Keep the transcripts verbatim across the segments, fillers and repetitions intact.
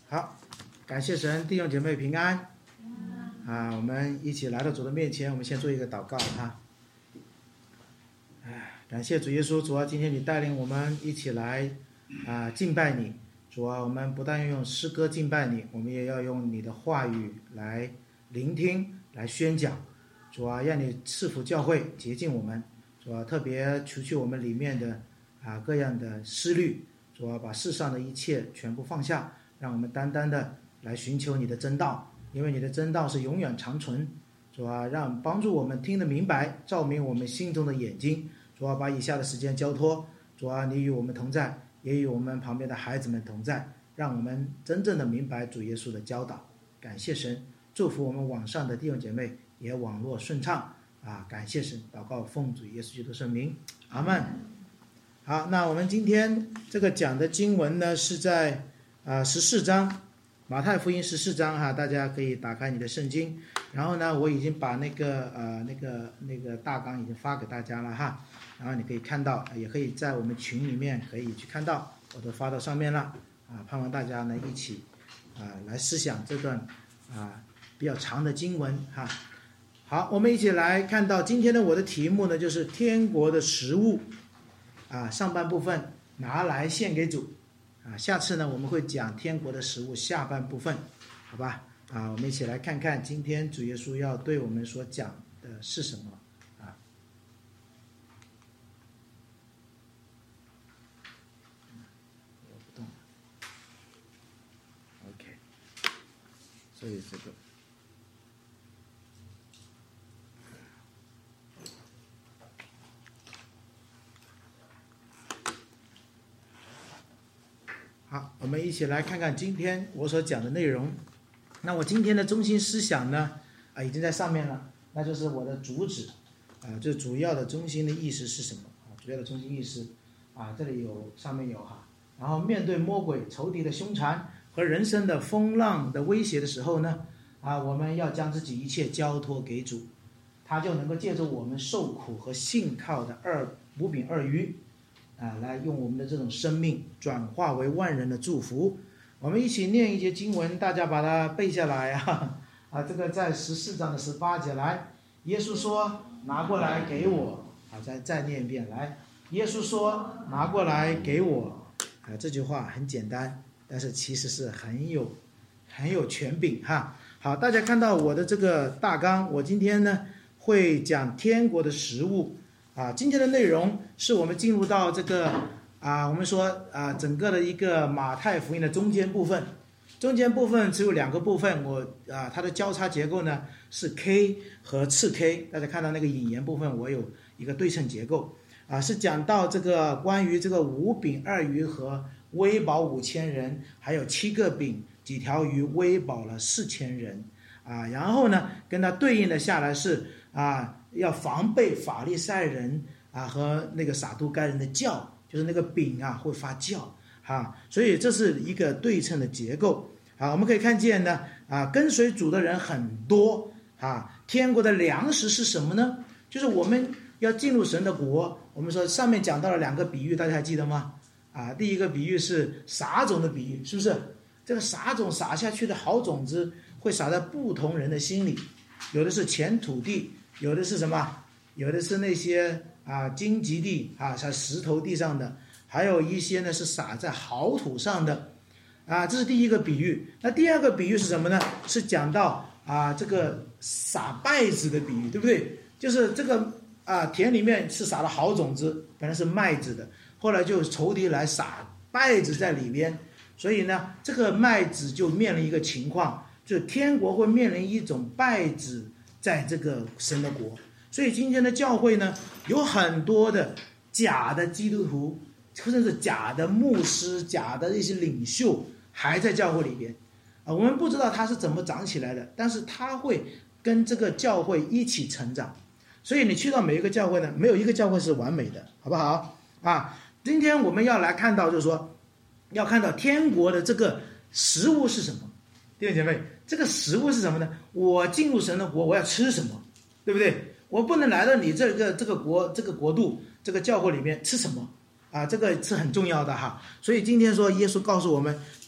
好，感谢神，弟兄姐妹平安。啊，我们一起来到主的面前，我们先做一个祷告哈。哎，感谢主耶稣，主啊，今天你带领我们一起来啊敬拜你。主啊，我们不但要用诗歌敬拜你，我们也要用你的话语来聆听、来宣讲。主啊，让你赐福教会，洁净我们。主啊，特别除去我们里面的啊各样的思虑。主啊，把世上的一切全部放下，让我们单单的来寻求你的真道，因为你的真道是永远长存。主啊，让帮助我们听得明白，照明我们心中的眼睛。主啊，把以下的时间交托。主啊，你与我们同在，也与我们旁边的孩子们同在，让我们真正的明白主耶稣的教导。感谢神，祝福我们网上的弟兄姐妹也网络顺畅啊！感谢神，祷告奉主耶稣基督圣名，阿们。好，那我们今天这个讲的经文呢，是在啊十四章，马太福音十四章哈，大家可以打开你的圣经。然后呢，我已经把那个呃那个那个大纲已经发给大家了哈，然后你可以看到，也可以在我们群里面可以去看到，我都发到上面了啊。盼望大家呢一起啊来思想这段啊比较长的经文哈。好，我们一起来看到今天的我的题目呢，就是天国的食物。啊，上半部分拿来献给主，啊，下次呢我们会讲天国的食物下半部分，好吧？啊，我们一起来看看今天主耶稣要对我们所讲的是什么啊？我不动了 ，OK， 所以这个。好，我们一起来看看今天我所讲的内容。那我今天的中心思想呢，啊，已经在上面了，那就是我的主旨，啊，这主要的中心的意思是什么？啊，主要的中心意思，啊，这里有上面有哈。然后面对魔鬼、仇敌的凶残和人生的风浪的威胁的时候呢，啊，我们要将自己一切交托给主，他就能够借助我们受苦和信靠的二五饼二鱼。啊，来用我们的这种生命转化为万人的祝福。我们一起念一节经文，大家把它背下来啊！啊，这个在十四章的十八节来，耶稣说：“拿过来给我。”好，再再念一遍来，耶稣说：“拿过来给我。”啊，这句话很简单，但是其实是很有很有权柄哈。好，大家看到我的这个大纲，我今天呢会讲天国的食物。啊，今天的内容是我们进入到这个啊，我们说啊，整个的一个马太福音的中间部分。中间部分只有两个部分，我啊，它的交叉结构呢是 K 和次 K。大家看到那个引言部分，我有一个对称结构啊，是讲到这个关于这个五饼二鱼和喂饱五千人，还有七个饼几条鱼喂饱了四千人啊。然后呢，跟它对应的下来是啊。要防备法利赛人啊和那个撒都该人的酵，就是那个饼啊会发酵啊，所以这是一个对称的结构啊。我们可以看见呢啊，跟随主的人很多啊。天国的粮食是什么呢？就是我们要进入神的国。我们说上面讲到了两个比喻，大家还记得吗？啊，第一个比喻是撒种的比喻，是不是？这个撒种撒下去的好种子会撒在不同人的心里，有的是浅土地。有的是什么？有的是那些啊荆棘地啊，在石头地上的，还有一些呢是撒在好土上的，啊，这是第一个比喻。那第二个比喻是什么呢？是讲到啊这个撒稗子的比喻，对不对？就是这个啊田里面是撒了好种子，本来是麦子的，后来就仇敌来撒稗子在里边，所以呢这个麦子就面临一个情况，就是天国会面临一种稗子。在这个神的国，所以今天的教会呢，有很多的假的基督徒，甚至是假的牧师、假的一些领袖，还在教会里边啊。我们不知道他是怎么长起来的，但是他会跟这个教会一起成长。所以你去到每一个教会呢，没有一个教会是完美的，好不好啊？今天我们要来看到，就是说，要看到天国的这个食物是什么，弟兄姐妹。这个食物是什么呢？我进入神的国，我要吃什么，对不对？我不能来到你这个这个国这个国度这个教会里面吃什么啊？这个是很重要的哈。所以今天说，耶稣告诉我们，天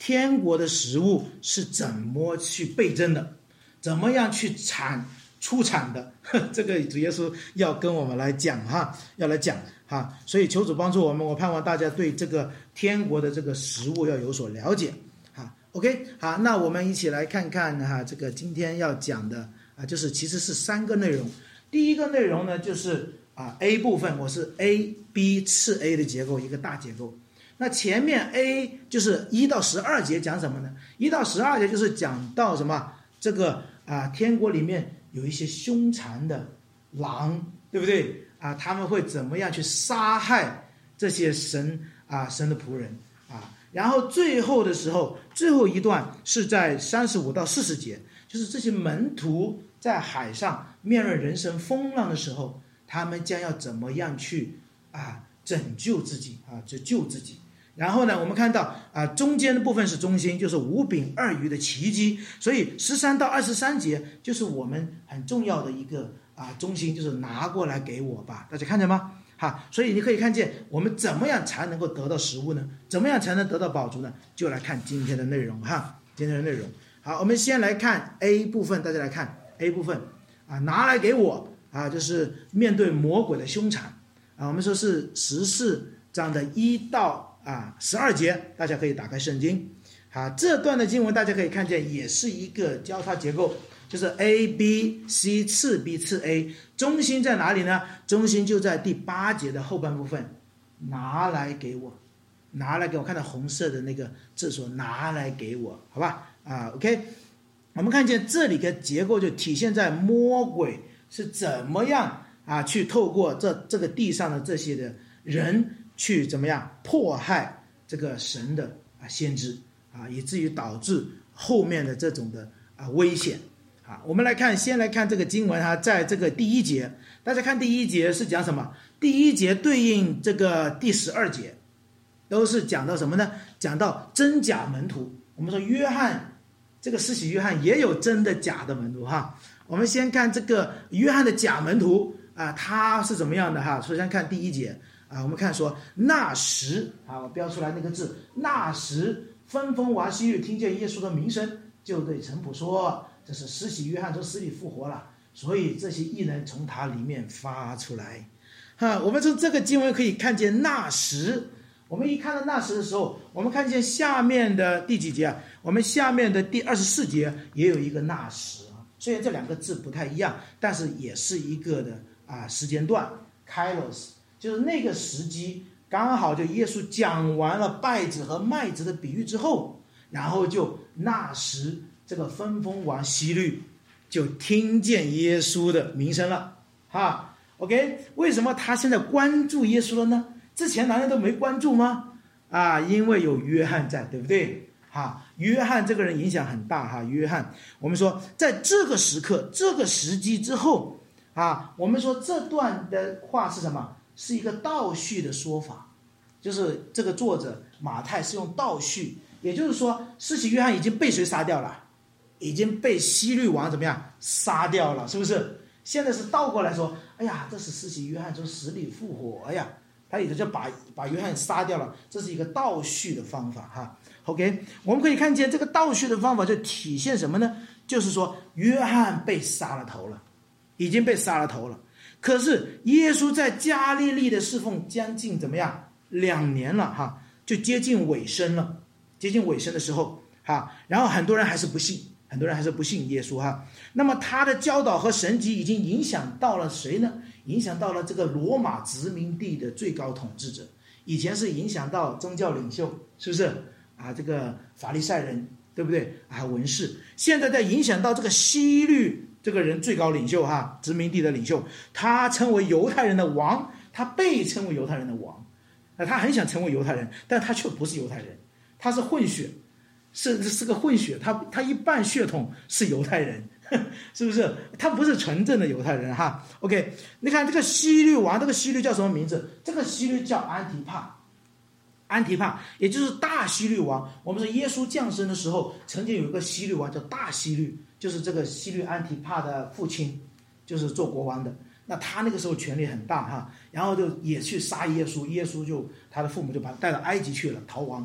天国的食物是怎么去倍增的，怎么样去产出产的，这个主耶稣要跟我们来讲哈，要来讲哈，所以求主帮助我们，我盼望大家对这个天国的这个食物要有所了解哈。OK， 好，那我们一起来看看哈，这个今天要讲的啊，就是其实是三个内容。第一个内容呢，就是啊 A 部分，我是 A、B 次 A 的结构，一个大结构。那前面 A 就是一到十二节讲什么呢？一到十二节就是讲到什么？这个啊，天国里面有一些凶残的狼，对不对啊？他们会怎么样去杀害这些神啊神的仆人啊？然后最后的时候，最后一段是在三十五到四十节，就是这些门徒在海上面对人生风浪的时候，他们将要怎么样去啊拯救自己啊，就救自己。然后呢，我们看到啊，中间的部分是中心，就是五饼二鱼的奇迹。所以十三到二十三节就是我们很重要的一个啊中心，就是拿过来给我吧，大家看见吗？哈，所以你可以看见我们怎么样才能够得到食物呢？怎么样才能得到饱足呢？就来看今天的内容哈，今天的内容。好，我们先来看 A 部分，大家来看 A 部分啊，拿来给我啊，就是面对魔鬼的凶残啊，我们说是十四章的一到。啊，十二节，大家可以打开圣经。好，这段的经文大家可以看见，也是一个交叉结构，就是 A B C 次 B 次 A， 中心在哪里呢？中心就在第八节的后半部分，拿来给我，拿来给我，看到红色的那个字说拿来给我，好吧？啊 ，OK， 我们看见这里的结构就体现在魔鬼是怎么样啊，去透过这这个地上的这些的人。去怎么样迫害这个神的啊先知啊，以至于导致后面的这种的啊危险啊。我们来看，先来看这个经文哈，在这个第一节，大家看第一节是讲什么？第一节对应这个第十二节，都是讲到什么呢？讲到真假门徒。我们说约翰这个施洗约翰也有真的假的门徒哈。我们先看这个约翰的假门徒啊，他是怎么样的哈？首先看第一节。啊，我们看说那时啊，我标出来那个字，那时分封王希律听见耶稣的名声，就对臣仆说：“这是施洗约翰从死里复活了。”所以这些异能从他里面发出来。哈，我们从这个经文可以看见那时，我们一看到那时的时候，我们看见下面的第几节啊？我们下面的第二十四节也有一个那时啊，虽然这两个字不太一样，但是也是一个的啊时间段 ，Kairos。就是那个时机，刚好就耶稣讲完了稗子和麦子的比喻之后，然后就那时这个分封王希律就听见耶稣的名声了，哈 ，OK， 为什么他现在关注耶稣了呢？之前难道都没关注吗？啊，因为有约翰在，对不对？哈，约翰这个人影响很大哈，约翰，我们说在这个时刻、这个时机之后，啊，我们说这段的话是什么？是一个倒叙的说法，就是这个作者马太是用倒叙，也就是说施洗约翰已经被谁杀掉了？已经被希律王怎么样杀掉了，是不是？现在是倒过来说，哎呀，这是施洗约翰从死里复活呀，他也就把把约翰杀掉了，这是一个倒叙的方法哈。OK， 我们可以看见这个倒叙的方法就体现什么呢？就是说约翰被杀了头了，已经被杀了头了。可是耶稣在加利利的侍奉将近怎么样两年了哈，就接近尾声了，接近尾声的时候哈，然后很多人还是不信，很多人还是不信耶稣哈。那么他的教导和神迹已经影响到了谁呢？影响到了这个罗马殖民地的最高统治者，以前是影响到宗教领袖，是不是啊？这个法利赛人，对不对啊？文士，现在在影响到这个希律。这个人最高领袖哈，殖民地的领袖，他称为犹太人的王，他被称为犹太人的王，那他很想成为犹太人，但他却不是犹太人，他是混血，是是个混血，他他一半血统是犹太人，是不是？他不是纯正的犹太人哈。OK， 你看这个希律王，这个希律叫什么名字？这个希律叫安提帕，安提帕，也就是大希律王。我们说耶稣降生的时候，曾经有一个希律王叫大希律。就是这个希律安提帕的父亲，就是做国王的。那他那个时候权力很大哈，然后就也去杀耶稣，耶稣就他的父母就把他带到埃及去了，逃亡。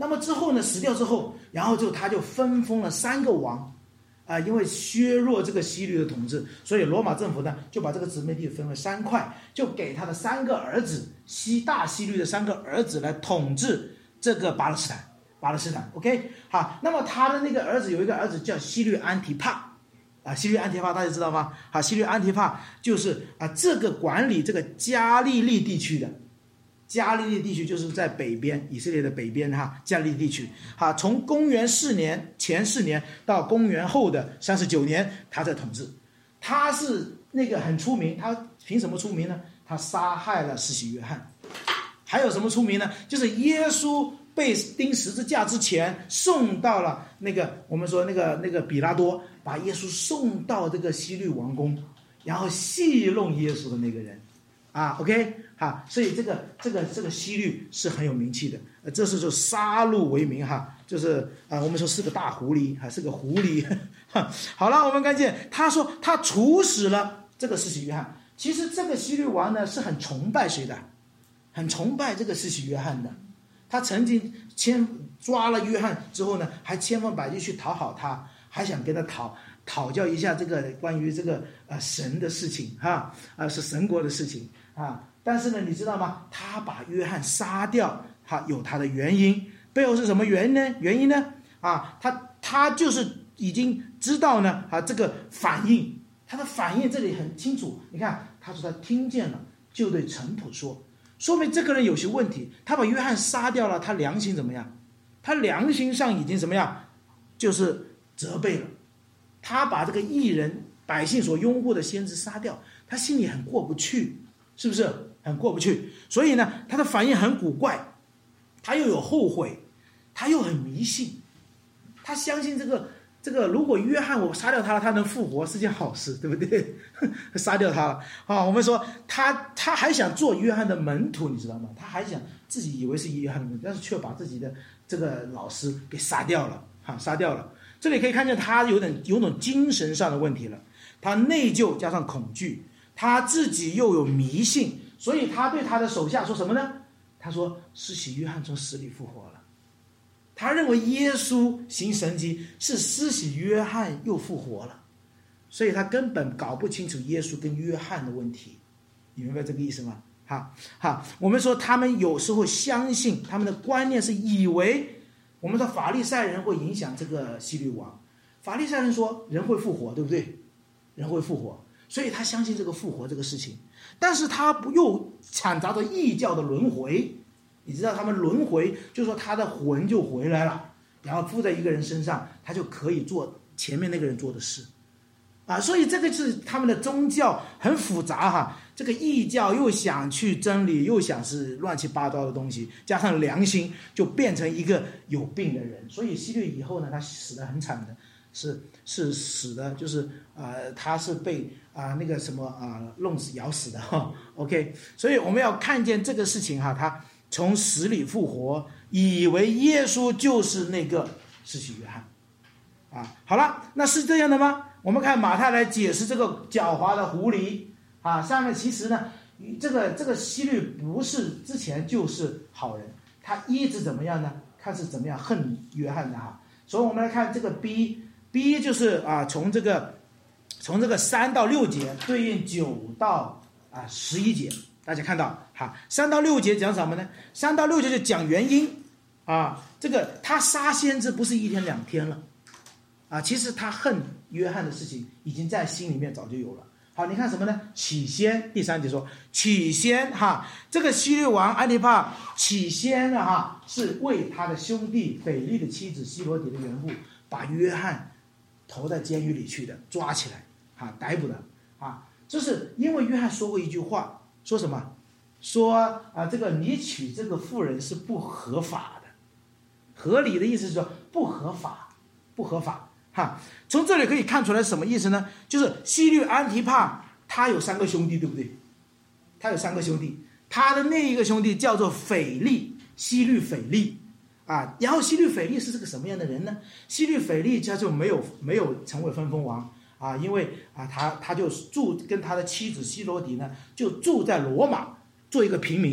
那么之后呢，死掉之后，然后就他就分封了三个王，啊、因为削弱这个希律的统治，所以罗马政府呢就把这个殖民地分为三块，就给他的三个儿子，西大希律的三个儿子来统治这个巴勒斯坦。巴勒斯坦 ，OK， 好，那么他的那个儿子有一个儿子叫希律安提帕，啊，希律安提帕大家知道吗？好，希律安提帕就是啊这个管理这个加利利地区的。加利利地区就是在北边，以色列的北边哈，加利利地区哈，从公元四年前四年到公元后的三十九年，他在统治。他是那个很出名，他凭什么出名呢？他杀害了施洗约翰。还有什么出名呢？就是耶稣被钉十字架之前，送到了那个我们说那个那个比拉多，把耶稣送到这个希律王宫，然后戏弄耶稣的那个人。啊 ，OK， 哈，所以这个这个这个希律是很有名气的，呃，这是就杀戮为名哈，就是啊、呃，我们说是个大狐狸，还是个狐狸。哈，好了，我们看见他说他处死了这个施洗约翰。其实这个希律王呢是很崇拜谁的？很崇拜这个施洗约翰的。他曾经千抓了约翰之后呢，还千方百计去讨好他，还想跟他讨。讨教一下这个关于这个呃神的事情哈，啊、呃、是神国的事情啊，但是呢，你知道吗？他把约翰杀掉，哈，有他的原因，背后是什么原因呢？原因呢？啊，他他就是已经知道呢，啊，这个反应，他的反应这里很清楚。你看，他说他听见了，就对臣仆说，说明这个人有些问题。他把约翰杀掉了，他良心怎么样？他良心上已经怎么样？就是责备了。他把这个义人百姓所拥护的先知杀掉，他心里很过不去，是不是很过不去？所以呢，他的反应很古怪，他又有后悔，他又很迷信，他相信这个这个，如果约翰我杀掉他了，他能复活是件好事，对不对？杀掉他了，好，我们说他他还想做约翰的门徒，你知道吗？他还想自己以为是约翰的门徒，但是却把自己的这个老师给杀掉了，哈，杀掉了。这里可以看见他有点有种精神上的问题了，他内疚加上恐惧，他自己又有迷信，所以他对他的手下说什么呢？他说施洗约翰从死里复活了，他认为耶稣行神迹是施洗约翰又复活了，所以他根本搞不清楚耶稣跟约翰的问题，你明白这个意思吗？哈哈，我们说他们有时候相信，他们的观念是以为。我们说法利赛人会影响这个希律王，法利赛人说人会复活，对不对？人会复活，所以他相信这个复活这个事情，但是他不又掺杂着异教的轮回，你知道他们轮回，就是说他的魂就回来了，然后附在一个人身上，他就可以做前面那个人做的事，啊，所以这个是他们的宗教很复杂哈。这个异教又想去真理，又想是乱七八糟的东西，加上良心，就变成一个有病的人。所以希律以后呢，他死得很惨的，是是死的，就是呃，他是被啊、呃、那个什么啊、呃、弄死咬死的哈。OK， 所以我们要看见这个事情哈，他从死里复活，以为耶稣就是那个施洗约翰啊。好了，那是这样的吗？我们看马太来解释这个狡猾的狐狸。啊，下面其实呢，这个这个希律不是之前就是好人，他一直怎么样呢？看是怎么样恨约翰的哈。所以我们来看这个 B，B 就是啊，从这个从这个三到六节对应九到啊十一节，大家看到哈，三到六节讲什么呢？三到六节就讲原因啊，这个他杀先知不是一天两天了啊，其实他恨约翰的事情已经在心里面早就有了。好，你看什么呢？起先第三节说，起先哈，这个希律王安提帕起先呢哈，是为他的兄弟腓力的妻子希罗底的缘故，把约翰投在监狱里去的，抓起来哈，逮捕的啊，就是因为约翰说过一句话，说什么？说啊，这个你娶这个妇人是不合法的，合理的意思是说不合法，不合法。哈，从这里可以看出来什么意思呢？就是希律安提帕他有三个兄弟，对不对？他有三个兄弟，他的那一个兄弟叫做腓力，希律腓力啊。然后希律腓力是这个什么样的人呢？希律腓力他就没有没有成为分封王啊，因为啊他他就住跟他的妻子希罗底呢就住在罗马，做一个平民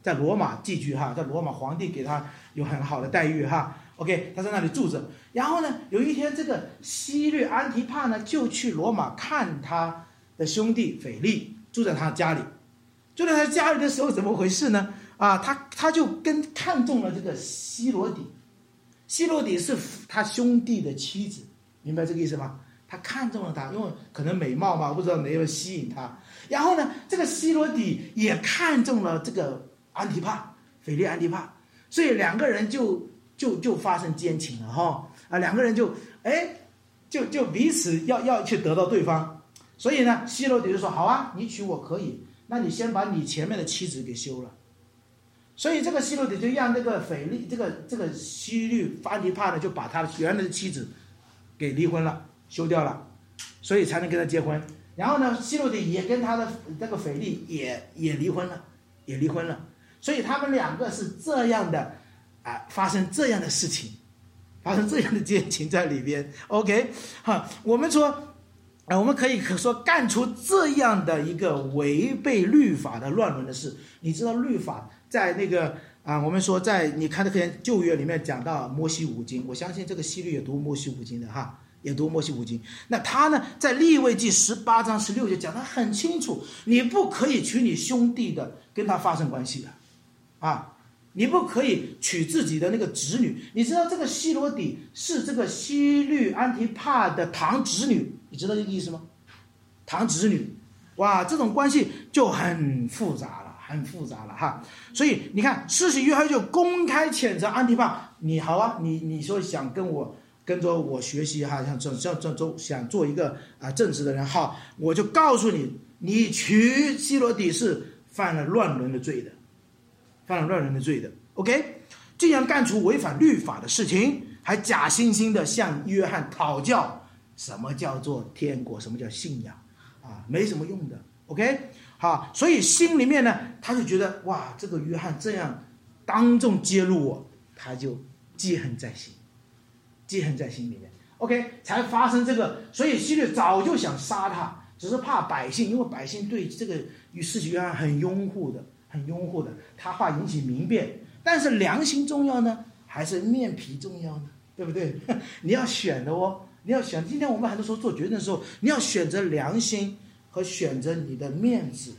在罗马寄居哈，在罗马皇帝给他有很好的待遇哈。OK， 他在那里住着。然后呢，有一天这个希律安提帕呢就去罗马看他的兄弟腓力，住在他家里。住在他家里的时候，怎么回事呢？啊，他他就跟看中了这个希罗底，希罗底是他兄弟的妻子，明白这个意思吗？他看中了他，因为可能美貌嘛，不知道没有吸引他。然后呢，这个希罗底也看中了这个安提帕，腓力安提帕，所以两个人就就就发生奸情了哈啊，两个人就哎就就彼此要要去得到对方，所以呢，希罗底就说好啊，你娶我可以，那你先把你前面的妻子给休了。所以这个希罗底就让这个腓力这个这个希律安提帕呢，就把他原来的妻子给离婚了，休掉了，所以才能跟他结婚。然后呢，希罗底也跟他的这个腓力也也离婚了，也离婚了。所以他们两个是这样的啊，发生这样的事情，发生这样的奸情在里边。OK， 哈，我们说啊，我们可以说干出这样的一个违背律法的乱伦的事。你知道律法在那个啊，我们说在你看这个旧约里面讲到摩西五经，我相信这个希律也读摩西五经的哈。也读摩西五经，那他呢，在利未记十八章十六节讲得很清楚，你不可以娶你兄弟的跟他发生关系的，啊，你不可以娶自己的那个侄女。你知道这个希罗底是这个希律安提帕的堂侄女，你知道这个意思吗？堂侄女，哇，这种关系就很复杂了，很复杂了哈。所以你看，施洗约翰就公开谴责安提帕，你好啊，你你说想跟我。跟着我学习哈，像这这这这想做一个啊正直的人哈，我就告诉你，你娶希罗底是犯了乱伦的罪的，犯了乱伦的罪的。OK， 竟然干出违反律法的事情，还假惺惺的向约翰讨教什么叫做天国，什么叫信仰啊，没什么用的。OK， 好，所以心里面呢，他就觉得哇，这个约翰这样当众揭露我，他就记恨在心。记恨在心里面 ，OK， 才发生这个，所以希律早就想杀他，只是怕百姓，因为百姓对这个与施洗约翰很拥护的，很拥护的，他怕引起民变。但是良心重要呢，还是面皮重要呢？对不对？你要选的哦，你要选。今天我们很多时候做决定的时候，你要选择良心和选择你的面子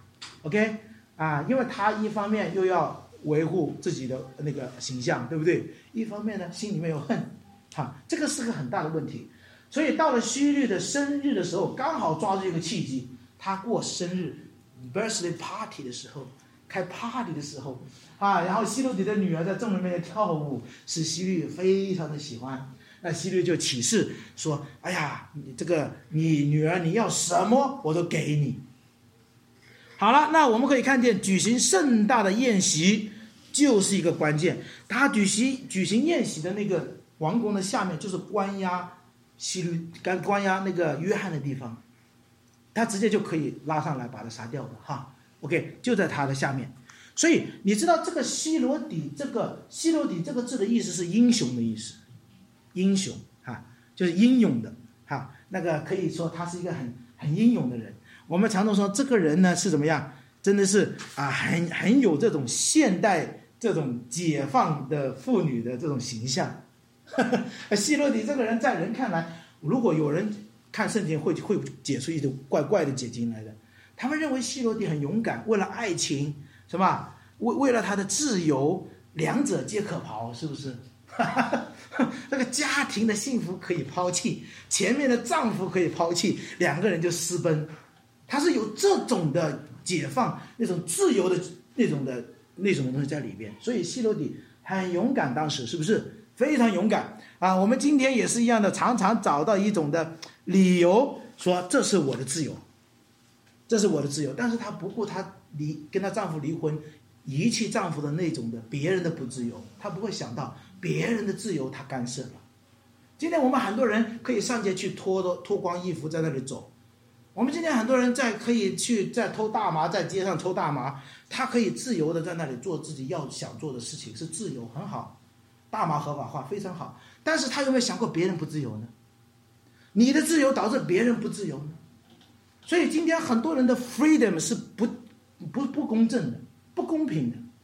，OK 啊，因为他一方面又要维护自己的那个形象，对不对？一方面呢，心里面有恨。啊，这个是个很大的问题，所以到了希律的生日的时候，刚好抓住一个契机，他过生日 birthday party 的时候，开 party 的时候，啊，然后希罗底的女儿在众人面前跳舞，使希律非常的喜欢。那希律就起誓说：“哎呀，你这个你女儿你要什么我都给你。”好了，那我们可以看见举行盛大的宴席就是一个关键。他举行举行宴席的那个。王宫的下面就是关押希律、关押那个约翰的地方，他直接就可以拉上来把他杀掉的哈。OK， 就在他的下面。所以你知道这个希罗底，这个希罗底这个字的意思是英雄的意思，英雄哈，就是英勇的哈。那个可以说他是一个很很英勇的人。我们常常说这个人呢是怎么样，真的是啊，很很有这种现代这种解放的妇女的这种形象。希罗底这个人在人看来，如果有人看圣经会会解出一种怪怪的解经来的。他们认为希罗底很勇敢，为了爱情，是吧？为为了他的自由，两者皆可抛，是不是？那个家庭的幸福可以抛弃，前面的丈夫可以抛弃，两个人就私奔。他是有这种的解放，那种自由的那种的那种东西在里边。所以希罗底很勇敢，当时是不是？非常勇敢啊！我们今天也是一样的，常常找到一种的理由说这是我的自由，这是我的自由。但是她不顾她离跟她丈夫离婚，遗弃丈夫的那种的别人的不自由，她不会想到别人的自由她干涉了。今天我们很多人可以上街去脱脱光衣服在那里走，我们今天很多人在可以去在偷大麻，在街上抽大麻，他可以自由的在那里做自己要想做的事情，是自由，很好。大麻合法化非常好，但是他有没有想过别人不自由呢？你的自由导致别人不自由呢？所以今天很多人的 freedom 是不不不公正的，不公平的。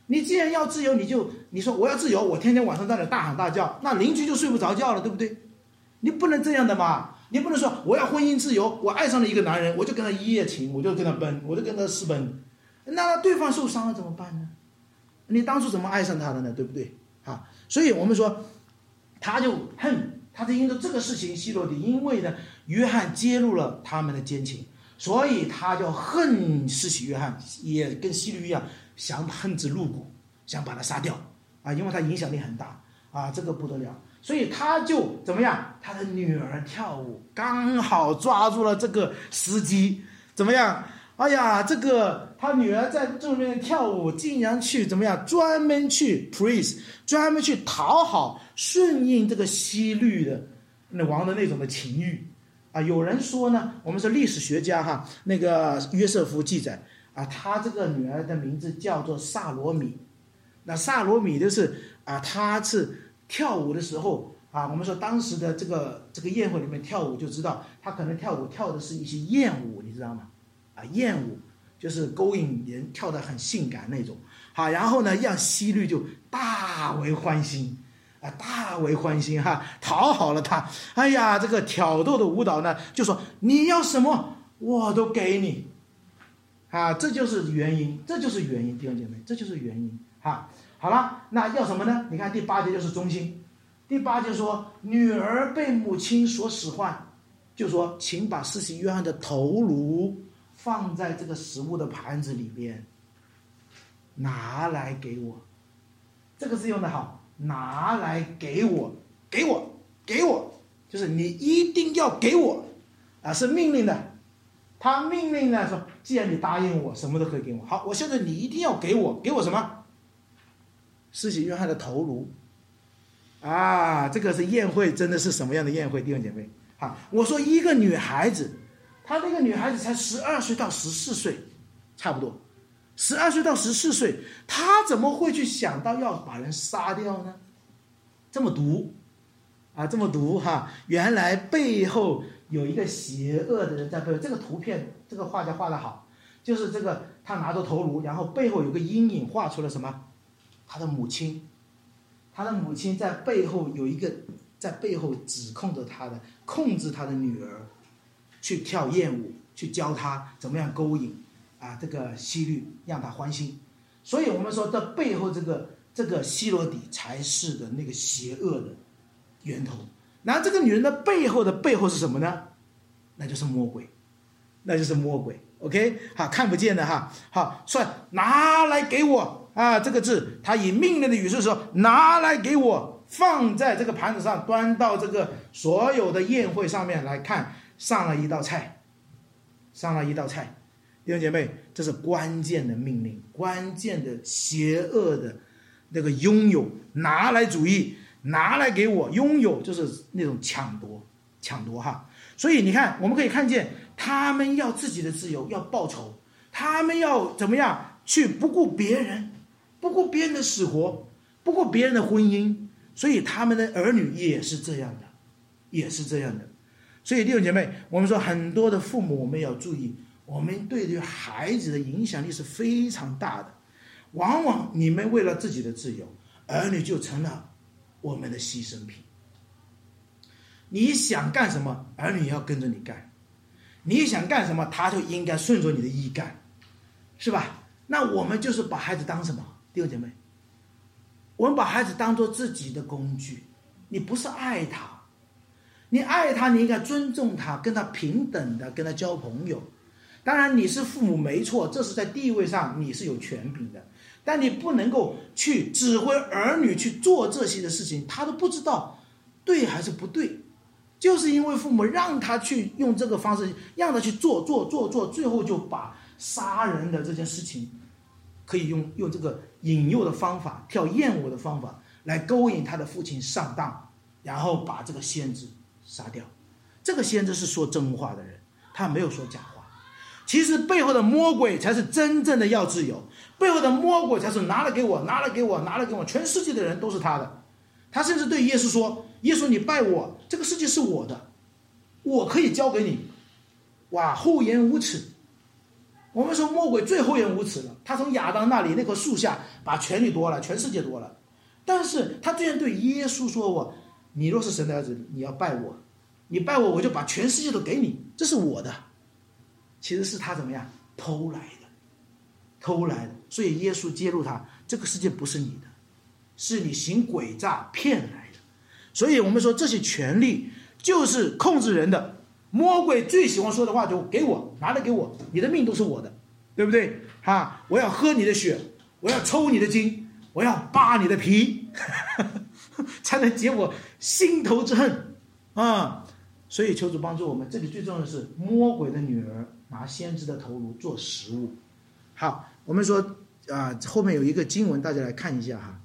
你既然要自由，你就你说我要自由，我天天晚上在那大喊大叫，那邻居就睡不着觉了，对不对？你不能这样的嘛，你不能说我要婚姻自由，我爱上了一个男人，我就跟他一夜情，我就跟他奔，我就跟他私奔，那对方受伤了怎么办呢？你当初怎么爱上他的呢？对不对？啊，所以我们说，他就恨，他就因着这个事情，希罗底因为呢，约翰揭露了他们的奸情，所以他就恨施洗约翰，也跟希律一样，想恨之入骨，想把他杀掉啊，因为他影响力很大啊，这个不得了。所以他就怎么样？他的女儿跳舞，刚好抓住了这个时机，怎么样？哎呀，这个他女儿在这边跳舞，竟然去怎么样？专门去 praise， 专门去讨好、顺应这个希律的那王的那种的情欲啊。有人说呢，我们是历史学家哈，那个约瑟夫记载啊，他这个女儿的名字叫做萨罗米。那萨罗米就是啊，他是跳舞的时候啊，我们说当时的这个这个宴会里面跳舞，就知道他可能跳舞跳的是一些艳舞，你知道吗？啊，艳舞就是勾引人，跳得很性感那种。好，然后呢，让希律就大为欢心，啊，大为欢心哈，讨好了他。哎呀，这个挑逗的舞蹈呢，就说你要什么我都给你，啊，这就是原因，这就是原因，弟兄姐妹，这就是原因哈。好了，那要什么呢？你看第八节就是中心，第八节说女儿被母亲所使唤，就说请把施洗约翰的头颅放在这个食物的盘子里边，拿来给我。这个字用的好，拿来给我，给我，给我，就是你一定要给我啊，是命令的。他命令呢说，既然你答应我，什么都可以给我。好，我现在你一定要给我，给我什么？施洗约翰的头颅啊，这个是宴会，真的是什么样的宴会，弟兄姐妹？好，我说一个女孩子。他那个女孩子才十二岁到十四岁，差不多，十二岁到十四岁，她怎么会去想到要把人杀掉呢？这么毒啊，这么毒哈！原来背后有一个邪恶的人在背后。这个图片，这个画家画得好，就是这个他拿着头颅，然后背后有个阴影，画出了什么？他的母亲，他的母亲在背后有一个，在背后指控着他的，控制他的女儿。去跳艳舞，去教他怎么样勾引啊，这个希律让他欢心。所以我们说，这背后这个这个希罗底才是的那个邪恶的源头。然后这个女人的背后的背后是什么呢？那就是魔鬼，那就是魔鬼。OK， 好，看不见的哈。好，说拿来给我啊，这个字，他以命令的语气说，拿来给我，放在这个盘子上，端到这个所有的宴会上面来看。上了一道菜，上了一道菜，弟兄姐妹，这是关键的命令，关键的邪恶的那个拥有，拿来主义，拿来给我，拥有就是那种抢夺，抢夺哈。所以你看，我们可以看见，他们要自己的自由，要报仇，他们要怎么样去不顾别人，不顾别人的死活，不顾别人的婚姻，所以他们的儿女也是这样的，也是这样的。所以弟兄姐妹，我们说很多的父母，我们要注意，我们对于孩子的影响力是非常大的。往往你们为了自己的自由，儿女就成了我们的牺牲品。你想干什么，儿女也要跟着你干；你想干什么，他就应该顺着你的意干，是吧？那我们就是把孩子当什么，弟兄姐妹？我们把孩子当作自己的工具。你不是爱他。你爱他，你应该尊重他，跟他平等的跟他交朋友。当然你是父母没错，这是在地位上你是有权柄的，但你不能够去指挥儿女去做这些的事情，他都不知道对还是不对，就是因为父母让他去用这个方式，让他去做做做做，最后就把杀人的这件事情可以用用这个引诱的方法，跳艳舞的方法来勾引他的父亲上当，然后把这个先知杀掉。这个先知是说真话的人，他没有说假话。其实背后的魔鬼才是真正的要自由，背后的魔鬼才是拿来给我，拿来给我，拿来给我，全世界的人都是他的。他甚至对耶稣说，耶稣你拜我，这个世界是我的，我可以交给你。哇，厚颜无耻， 我们说魔鬼最厚颜无耻了，他从亚当那里那棵树下把权力夺了，全世界夺了。但是他居然对耶稣说：“我，你若是神的儿子，你要拜我，你拜我，我就把全世界都给你，这是我的。”其实是他怎么样偷来的，偷来的。所以耶稣揭露他，这个世界不是你的，是你行诡诈骗来的。所以我们说这些权力就是控制人的。魔鬼最喜欢说的话就给我，拿来给我，你的命都是我的，对不对？哈，我要喝你的血，我要抽你的筋，我要扒你的皮，才能解我心头之恨啊！所以求主帮助我们，这里最重要的是魔鬼的女儿拿先知的头颅做食物。好，我们说啊，后面有一个经文，大家来看一下哈。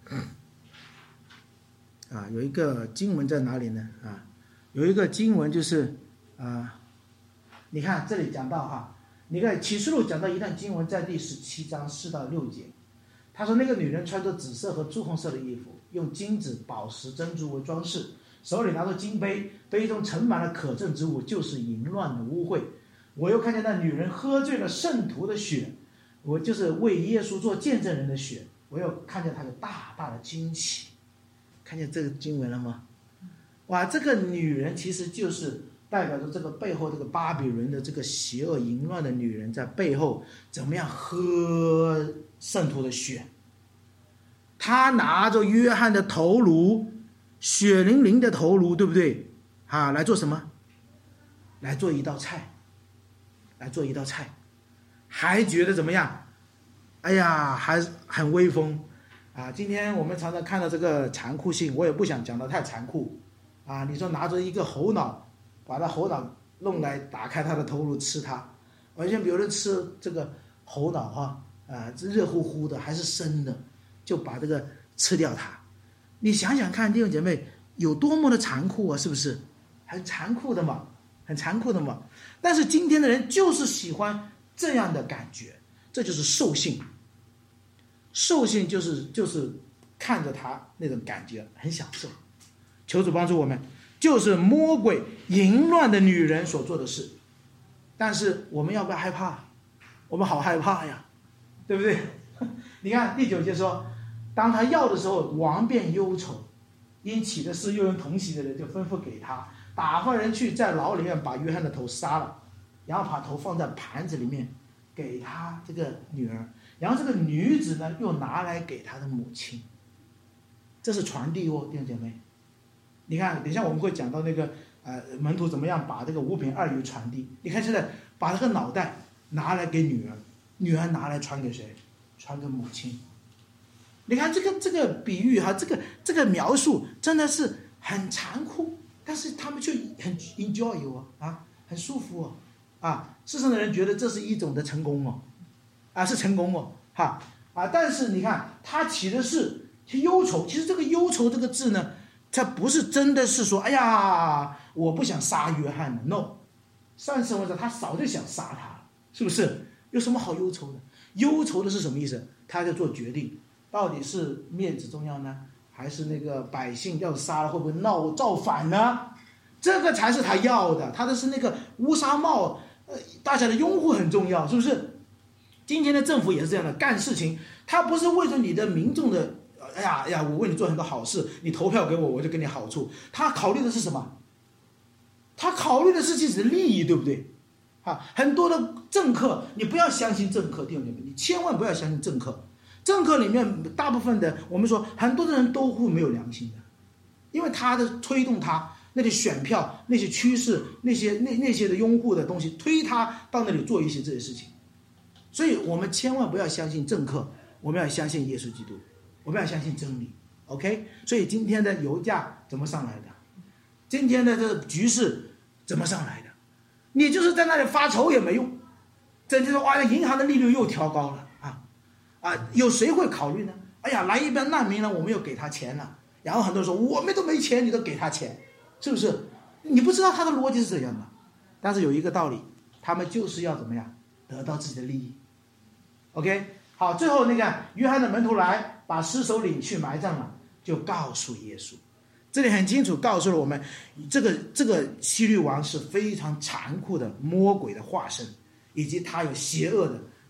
啊，有一个经文在哪里呢？啊，有一个经文就是啊，你看这里讲到哈，你看启示录讲到一段经文，在第十七章四到六节，他说那个女人穿着紫色和朱红色的衣服，用金子、宝石、珍珠为装饰，手里拿着金杯，杯中盛满了可憎之物，就是淫乱的污秽。我又看见那女人喝醉了圣徒的血，我就是为耶稣做见证人的血。我又看见她有大大的惊奇。看见这个经文了吗？哇，这个女人其实就是代表着这个背后这个巴比伦的这个邪恶淫乱的女人，在背后怎么样喝圣徒的血。她拿着约翰的头颅，血淋淋的头颅，对不对啊？来做什么？来做一道菜，来做一道菜，还觉得怎么样？哎呀，还很威风啊！今天我们常常看到这个残酷性，我也不想讲得太残酷啊。你说拿着一个猴脑，把他猴脑弄来打开他的头颅吃它，完全有人吃这个猴脑哈啊，热乎乎的还是生的，就把这个吃掉它。你想想看，弟兄姐妹有多么的残酷啊，是不是？很残酷的嘛，很残酷的嘛。但是今天的人就是喜欢这样的感觉，这就是兽性。兽性就是就是看着他那种感觉很享受。求主帮助我们，就是魔鬼淫乱的女人所做的事。但是我们要不要害怕？我们好害怕呀，对不对？你看第九节说，当他要的时候，王便忧愁，因起的事又用同席的人，就吩咐给他打发人去在牢里面把约翰的头杀了，然后把头放在盘子里面给他这个女儿，然后这个女子呢又拿来给他的母亲。这是传递哦，弟兄姐妹。你看等一下我们会讲到那个呃门徒怎么样把这个五饼二鱼传递。你看现在把这个脑袋拿来给女儿，女儿拿来传给谁？传给母亲。你看这个这个比喻哈，这个这个描述真的是很残酷，但是他们却很 enjoy 哦啊，很舒服哦啊，世上的人觉得这是一种的成功哦，啊是成功哦哈啊，但是你看他起的是忧愁，其实这个忧愁这个字呢，它不是真的是说哎呀我不想杀约翰的 ，no， 上次我说他早就想杀他了，是不是？有什么好忧愁的？忧愁的是什么意思？他在做决定，到底是面子重要呢，还是那个百姓要杀了会不会闹造反呢？这个才是他要的，他的是那个乌纱帽，呃，大家的拥护很重要，是不是？今天的政府也是这样的，干事情他不是为着你的民众的，哎呀哎呀，我为你做很多好事，你投票给我，我就给你好处。他考虑的是什么？他考虑的是自己的利益，对不对？啊，很多的政客，你不要相信政客，弟兄姐妹，你千万不要相信政客。政客里面大部分的，我们说很多的人都会没有良心的，因为他的推动他那些选票、那些趋势、那些那那些的拥护的东西，推他到那里做一些这些事情。所以我们千万不要相信政客，我们要相信耶稣基督，我们要相信真理。OK， 所以今天的油价怎么上来的？今天的这个局势怎么上来的？你就是在那里发愁也没用，整天说哇，银行的利率又调高了啊啊！有谁会考虑呢？哎呀，来一帮难民了，我们又给他钱了。然后很多人说我们都没钱，你都给他钱，是不是？你不知道他的逻辑是怎样的。但是有一个道理，他们就是要怎么样得到自己的利益。OK， 好，最后那个约翰的门徒来把尸首领去埋葬了，就告诉耶稣。这里很清楚告诉了我们，这个这个希律王是非常残酷的魔鬼的化身，以及他有邪恶的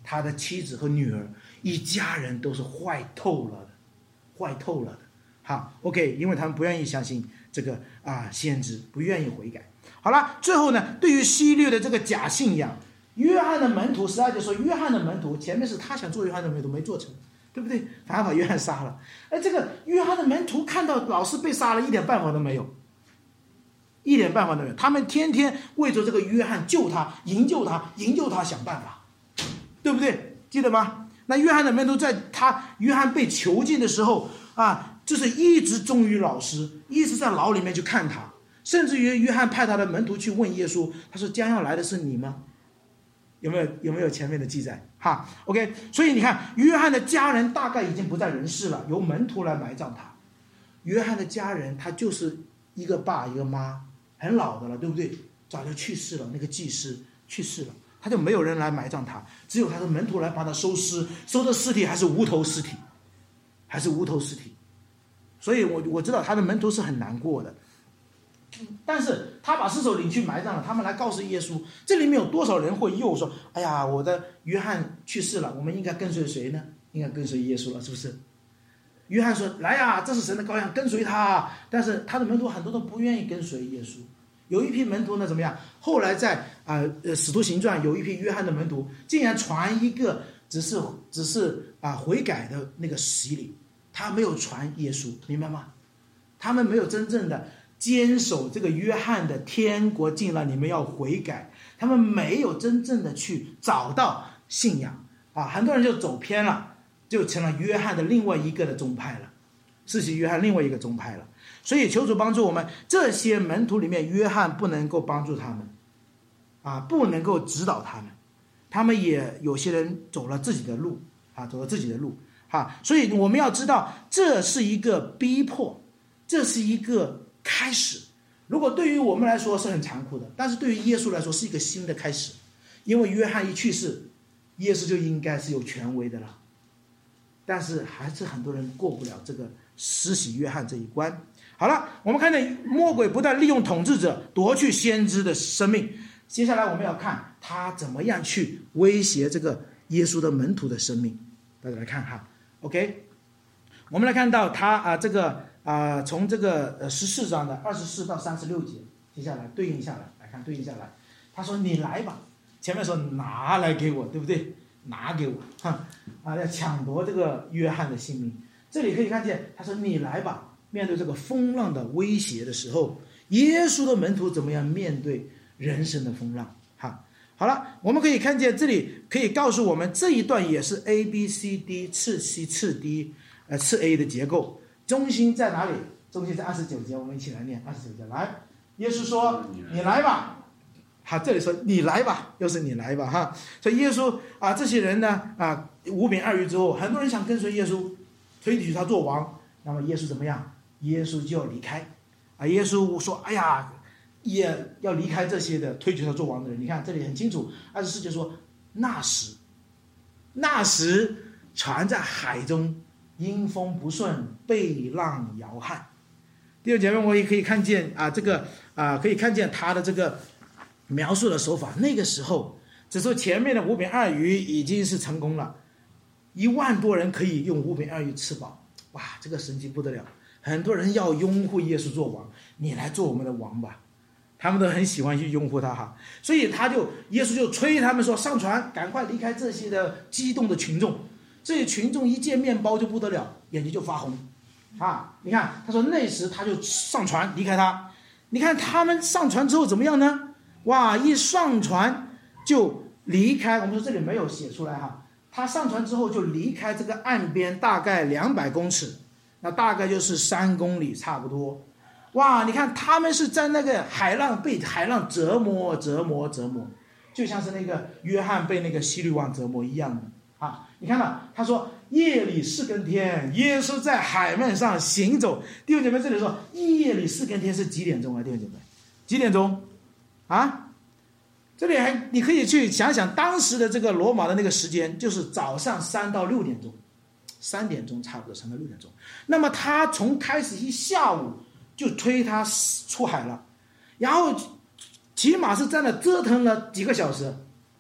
他的妻子和女儿，一家人都是坏透了的，坏透了的。好 ，OK， 因为他们不愿意相信这个啊先知，不愿意悔改。好了，最后呢，对于希律的这个假信仰，约翰的门徒十二节说，约翰的门徒前面是他想做约翰的门徒没做成，对不对？反而把约翰杀了。而这个约翰的门徒看到老师被杀了，一点办法都没有，一点办法都没有。他们天天为着这个约翰救他、营救他、营救他想办法，对不对？记得吗？那约翰的门徒在他约翰被囚禁的时候啊，就是一直忠于老师，一直在牢里面去看他。甚至于约翰派他的门徒去问耶稣，他说：“将要来的是你吗？”有没有有没有前面的记载？哈 ，OK。所以你看，约翰的家人大概已经不在人世了，由门徒来埋葬他。约翰的家人，他就是一个爸一个妈，很老的了，对不对？早就去世了，那个祭司去世了，他就没有人来埋葬他，只有他的门徒来帮他收尸，收的尸体还是无头尸体，还是无头尸体。所以我我知道他的门徒是很难过的。但是他把尸首领去埋葬了，他们来告诉耶稣，这里面有多少人会诱说，哎呀，我的约翰去世了，我们应该跟随谁呢？应该跟随耶稣了，是不是？约翰说，来呀，这是神的羔羊，跟随他。但是他的门徒很多都不愿意跟随耶稣。有一批门徒呢怎么样？后来在啊呃使徒行传有一批约翰的门徒竟然传一个只是只是啊悔改的那个洗礼，他没有传耶稣，明白吗？他们没有真正的坚守这个约翰的天国近了，你们要悔改。他们没有真正的去找到信仰啊，很多人就走偏了，就成了约翰的另外一个的宗派了，世袭约翰另外一个宗派了。所以求主帮助我们，这些门徒里面，约翰不能够帮助他们啊，不能够指导他们，他们也有些人走了自己的路啊，走了自己的路啊。所以我们要知道，这是一个逼迫，这是一个开始。如果对于我们来说是很残酷的，但是对于耶稣来说是一个新的开始。因为约翰一去世，耶稣就应该是有权威的了，但是还是很多人过不了这个施洗约翰这一关。好了，我们看见魔鬼不但利用统治者夺去先知的生命，接下来我们要看他怎么样去威胁这个耶稣的门徒的生命。大家来看哈 ，OK， 我们来看到他啊、呃，这个啊、呃，从这个呃十四章的二十四到三十六节，接下来对应下来，来看对应下来，他说：“你来吧。”前面说拿来给我，对不对？拿给我，哈啊，要抢夺这个约翰的性命。这里可以看见，他说：“你来吧。”面对这个风浪的威胁的时候，耶稣的门徒怎么样面对人生的风浪？哈，好了，我们可以看见这里可以告诉我们，这一段也是 A B C D 次 C 次 D 呃次 A 的结构。中心在哪里？中心在二十九节，我们一起来念二十九节。来，耶稣说：“你来吧。”好，这里说你来吧，又是你来吧，哈。所以耶稣啊，这些人呢啊，五饼二鱼之后，很多人想跟随耶稣，推举他做王。那么耶稣怎么样？耶稣就要离开啊！耶稣说：“哎呀，也要离开这些的推举他做王的人。”你看这里很清楚，二十四节说：“那时，那时船在海中，因风不顺，被浪摇撼。”弟兄姐妹，我也可以看见啊，这个啊，可以看见他的这个描述的手法。那个时候，只说前面的五饼二鱼已经是成功了，一万多人可以用五饼二鱼吃饱。哇，这个神迹不得了！很多人要拥护耶稣做王，你来做我们的王吧，他们都很喜欢去拥护他哈。所以他就耶稣就催他们说：“上船，赶快离开这些的激动的群众。”这些群众一见面包就不得了，眼睛就发红啊！你看，他说那时他就上船离开他。你看他们上船之后怎么样呢？哇，一上船就离开。我们说这里没有写出来哈。他上船之后就离开这个岸边，大概两百公尺，那大概就是三公里差不多。哇，你看他们是在那个海浪被海浪折磨折磨折磨，就像是那个约翰被那个希律王折磨一样的啊！你看到他说夜里四更天，耶稣在海面上行走。弟兄姐妹，这里说夜里四更天是几点钟啊？弟兄姐妹，几点钟啊？这里还你可以去想想当时的这个罗马的那个时间，就是早上三到六点钟，三点钟差不多三到六点钟。那么他从开始一下午就推他出海了，然后起码是在那折腾了几个小时，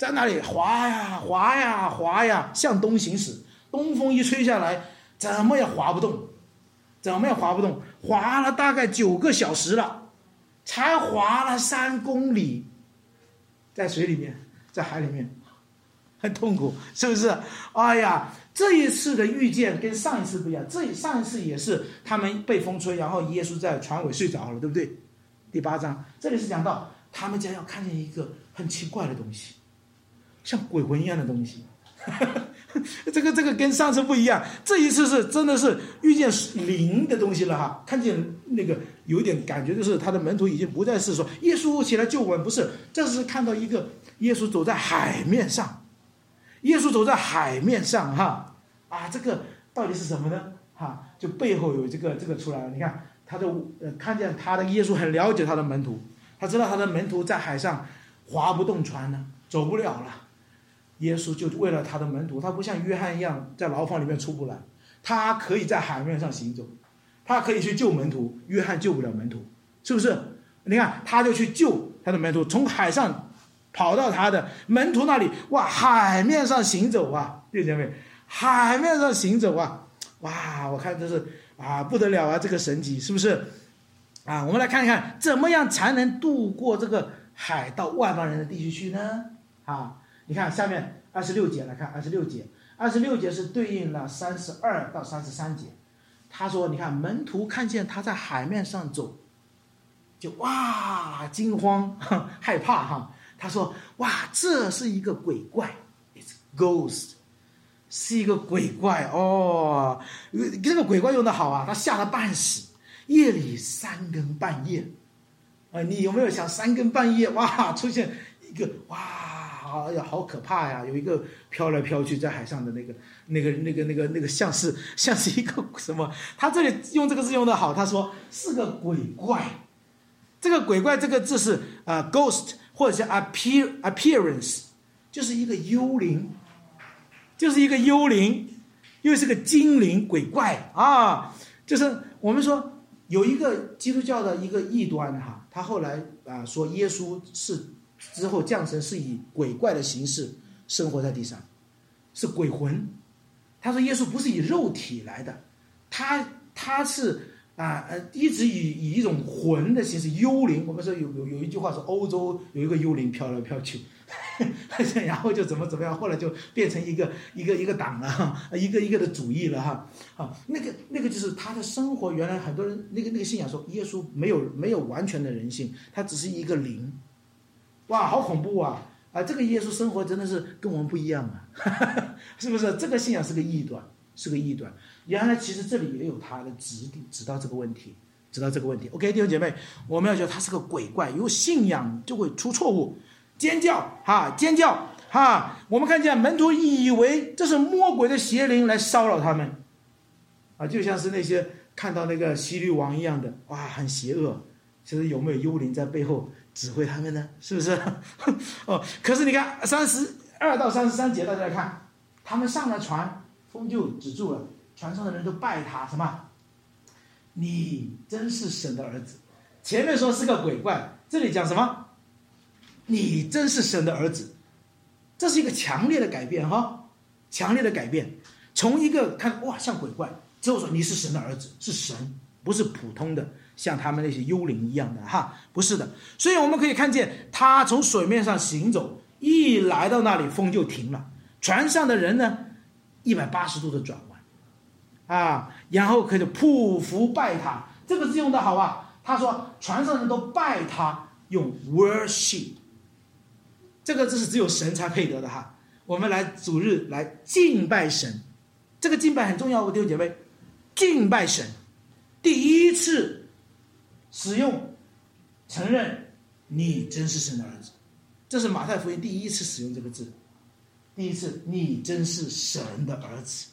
在那里滑呀滑呀滑呀，向东行驶。东风一吹下来，怎么也滑不动，怎么也滑不动，滑了大概九个小时了，才滑了三公里，在水里面，在海里面，很痛苦，是不是？哎呀，这一次的遇见跟上一次不一样，这上一次也是他们被风吹，然后耶稣在船尾睡着了，对不对？第八章这里是讲到他们将要看见一个很奇怪的东西，像鬼魂一样的东西。这个这个跟上次不一样，这一次是真的是遇见灵的东西了哈，看见那个有一点感觉，就是他的门徒已经不再是说耶稣起来救我们，不是，这是看到一个耶稣走在海面上，耶稣走在海面上哈啊，这个到底是什么呢？哈，就背后有这个这个出来了，你看他的呃看见他的耶稣很了解他的门徒，他知道他的门徒在海上划不动船呢，走不了了。耶稣就为了他的门徒，他不像约翰一样在牢房里面出不来，他可以在海面上行走，他可以去救门徒，约翰救不了门徒，是不是？你看他就去救他的门徒，从海上跑到他的门徒那里，哇，海面上行走啊，弟兄姐妹，海面上行走啊，哇，我看这是啊不得了啊，这个神迹是不是啊？我们来看一看怎么样才能渡过这个海到外邦人的地区去呢？啊，你看下面二十六节来看，二十六节，二十六节是对应了三十二到三十三节。他说，你看门徒看见他在海面上走，就哇惊慌害怕哈。他说，哇，这是一个鬼怪 ，it's ghost， 是一个鬼怪哦。这个鬼怪用的好啊，他吓得半死，夜里三更半夜，啊，你有没有想三更半夜哇出现一个哇？哎呀，好可怕呀！有一个飘来飘去在海上的那个、那个、那个、那个、那个，像是像是一个什么？他这里用这个字用的好，他说是个鬼怪。这个鬼怪这个字是啊、呃、，ghost 或者是 appear appearance， 就是一个幽灵，就是一个幽灵，又是个精灵鬼怪啊！就是我们说有一个基督教的一个异端哈，他后来啊、呃、说耶稣是。之后降生是以鬼怪的形式生活在地上，是鬼魂。他说耶稣不是以肉体来的，他他是啊呃一直以以一种魂的形式，幽灵。我们说有有有一句话说欧洲有一个幽灵飘来飘去，然后就怎么怎么样，后来就变成一个一个一个党了，一个一个的主义了哈。啊，那个那个就是他的生活。原来很多人那个那个信仰说耶稣没有没有完全的人性，他只是一个灵。哇，好恐怖啊！啊，这个耶稣生活真的是跟我们不一样啊，是不是？这个信仰是个异端，是个异端。原来其实这里也有他的指指到这个问题，指到这个问题。OK， 弟兄姐妹，我们要觉得他是个鬼怪，有信仰就会出错误，尖叫哈，尖叫哈。我们看见门徒以为这是魔鬼的邪灵来骚扰他们，啊，就像是那些看到那个希律王一样的，哇，很邪恶。其实有没有幽灵在背后指挥他们呢？是不是？哦，可是你看三十二到三十三节，大家来看，他们上了船，风就止住了，船上的人都拜他什么？你真是神的儿子。前面说是个鬼怪，这里讲什么？你真是神的儿子。这是一个强烈的改变哈，强烈的改变，从一个看哇像鬼怪，之后说你是神的儿子，是神，不是普通的。像他们那些幽灵一样的哈，不是的。所以我们可以看见他从水面上行走，一来到那里风就停了，船上的人呢一百八十度的转弯啊，然后可以匍匐拜他。这个字用的好啊，他说船上人都拜他，用 worship 这个字是只有神才配得的哈。我们来主日来敬拜神，这个敬拜很重要，弟兄姐妹，敬拜神第一次使用承认你真是神的儿子，这是马太福音第一次使用这个字，第一次你真是神的儿子。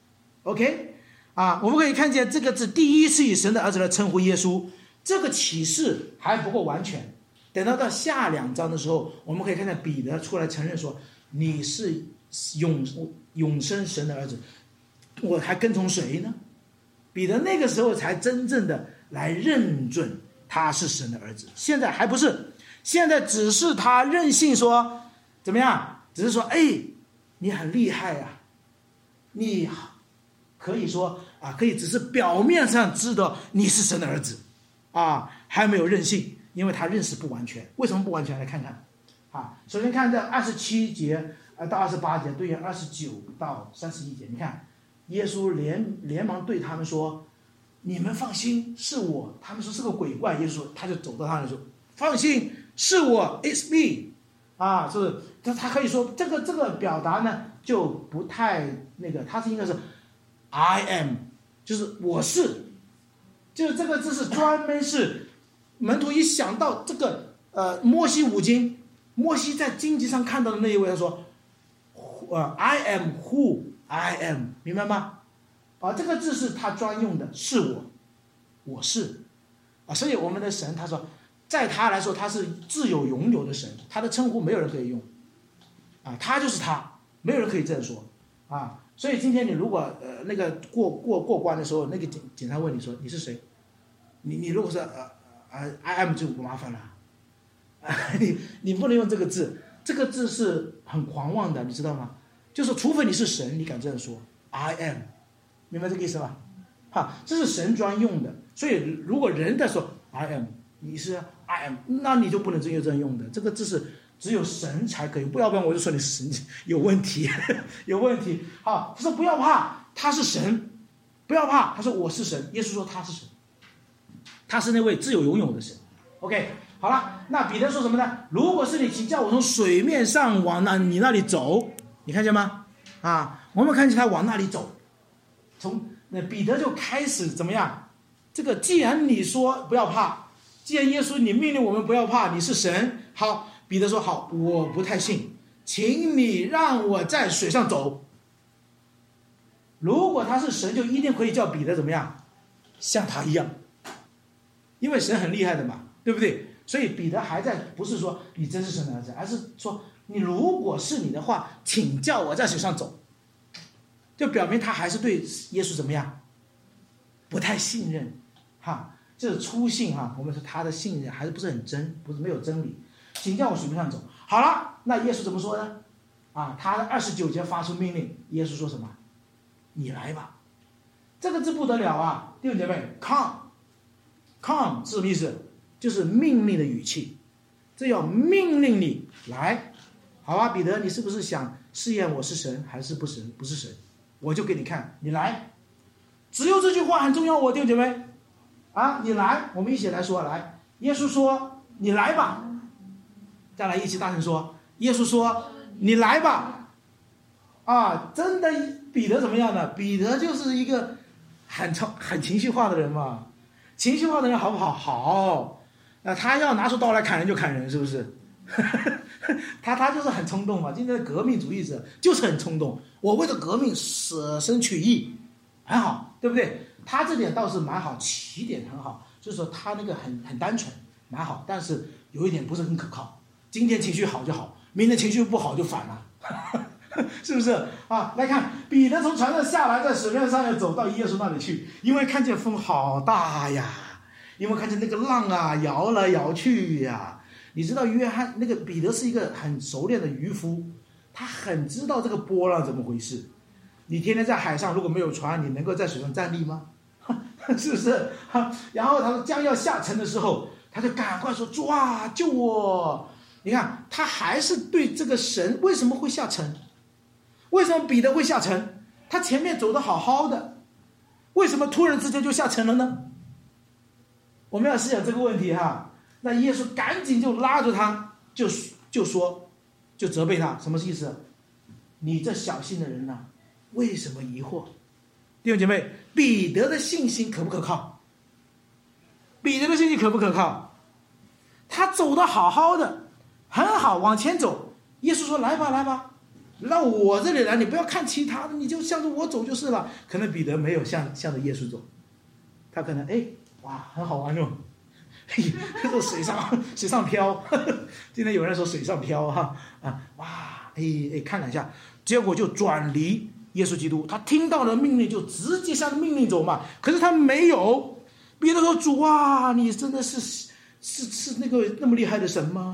OK 啊，我们可以看见这个字第一次以神的儿子来称呼耶稣，这个启示还不够完全。等到到下两章的时候，我们可以看见彼得出来承认说你是永永生神的儿子，我还跟从谁呢？彼得那个时候才真正的来认准他是神的儿子，现在还不是，现在只是他任性说怎么样只是说，哎，你很厉害啊，你可以说啊，可以只是表面上知道你是神的儿子啊，还没有认信，因为他认识不完全。为什么不完全？来看看啊，首先看这二十七节到二十八节对应二十九到三十一节，你看耶稣连连忙对他们说，你们放心，是我。他们说是个鬼怪，耶稣说，他就走到他那说，放心，是我 ，it's me 啊，是他他可以说这个这个表达呢就不太那个，他是应该是 I am， 就是我是，就是这个字是专门是门徒一想到这个呃摩西五经，摩西在经籍上看到的那一位，他说呃 I am who I am， 明白吗？啊，这个字是他专用的，是我，我是啊，所以我们的神他说，在他来说他是自有永有的神，他的称呼没有人可以用啊，他就是他，没有人可以这样说啊。所以今天你如果呃那个过过过关的时候，那个警警察问你说你是谁，你你如果是呃呃 I am 就不麻烦了，啊、你你不能用这个字，这个字是很狂妄的，你知道吗？就是除非你是神，你敢这样说 I am， 明白这个意思吧？哈，这是神专用的，所以如果人在说 I am， 你是 I am， 那你就不能这样用的，这个字是只有神才可以，不要不然我就说你神有问题，有问题。好，他说不要怕，他是神，不要怕，他说我是神，耶稣说他是神，他是那位自有永有的神。OK， 好了，那彼得说什么呢？如果是你，请叫我从水面上往那你那里走，你看见吗？啊，我们看见他往那里走，从那彼得就开始怎么样？这个既然你说不要怕，既然耶稣你命令我们不要怕，你是神，好。彼得说好，我不太信，请你让我在水上走。如果他是神，就一定可以叫彼得怎么样，像他一样，因为神很厉害的嘛，对不对？所以彼得还在不是说你真是神的儿子，而是说你如果是你的话，请叫我在水上走，就表明他还是对耶稣怎么样，不太信任哈，这是初信哈。我们说他的信任还是不是很真，不是没有真理。请叫我水面上走。好了，那耶稣怎么说呢？啊，他二十九节发出命令，耶稣说什么？你来吧。这个字不得了啊，弟兄姐妹 ，come come 是什么意思？就是命令的语气，这要命令你来。好啊，彼得，你是不是想试验我是神还是不神？不是神，我就给你看，你来。只有这句话很重要，我弟兄姐妹啊，你来，我们一起来说来。耶稣说你来吧。再来一起大声说，耶稣说你来吧。啊，真的彼得怎么样呢？彼得就是一个很很情绪化的人嘛，情绪化的人好不好？好，那他要拿出刀来砍人就砍人，是不是？他他就是很冲动嘛，今天的革命主义者就是很冲动，我为了革命舍身取义，很好，对不对？他这点倒是蛮好，起点很好，就是说他那个很很单纯，蛮好，但是有一点不是很可靠。今天情绪好就好，明天情绪不好就反了，是不是啊？来看彼得从船上下来，在水面上要走到耶稣那里去，因为看见风好大呀，因为看见那个浪啊摇来摇去呀。你知道约翰那个彼得是一个很熟练的渔夫，他很知道这个波浪怎么回事。你天天在海上，如果没有船，你能够在水上站立吗？是不是？然后他将要下沉的时候，他就赶快说：“主啊，救我！”你看，他还是对这个神为什么会下沉？为什么彼得会下沉？他前面走得好好的，为什么突然之间就下沉了呢？我们要思想这个问题哈。那耶稣赶紧就拉住他，就就说，就责备他，什么意思？你这小信的人呢、啊，为什么疑惑？弟兄姐妹，彼得的信心可不可靠？彼得的信心可不可靠？他走得好好的。很好，往前走。耶稣说：“来吧，来吧，到我这里来，你不要看其他的，你就向着我走就是了。”可能彼得没有向向着耶稣走，他可能哎，哇，很好玩哦，嘿，这水上水上漂，呵呵，今天有人说水上漂哈啊，哇，哎哎，看了一下，结果就转离耶稣基督，他听到了命令就直接向命令走嘛。可是他没有，彼得说：“主啊，你真的是是是那个那么厉害的神吗？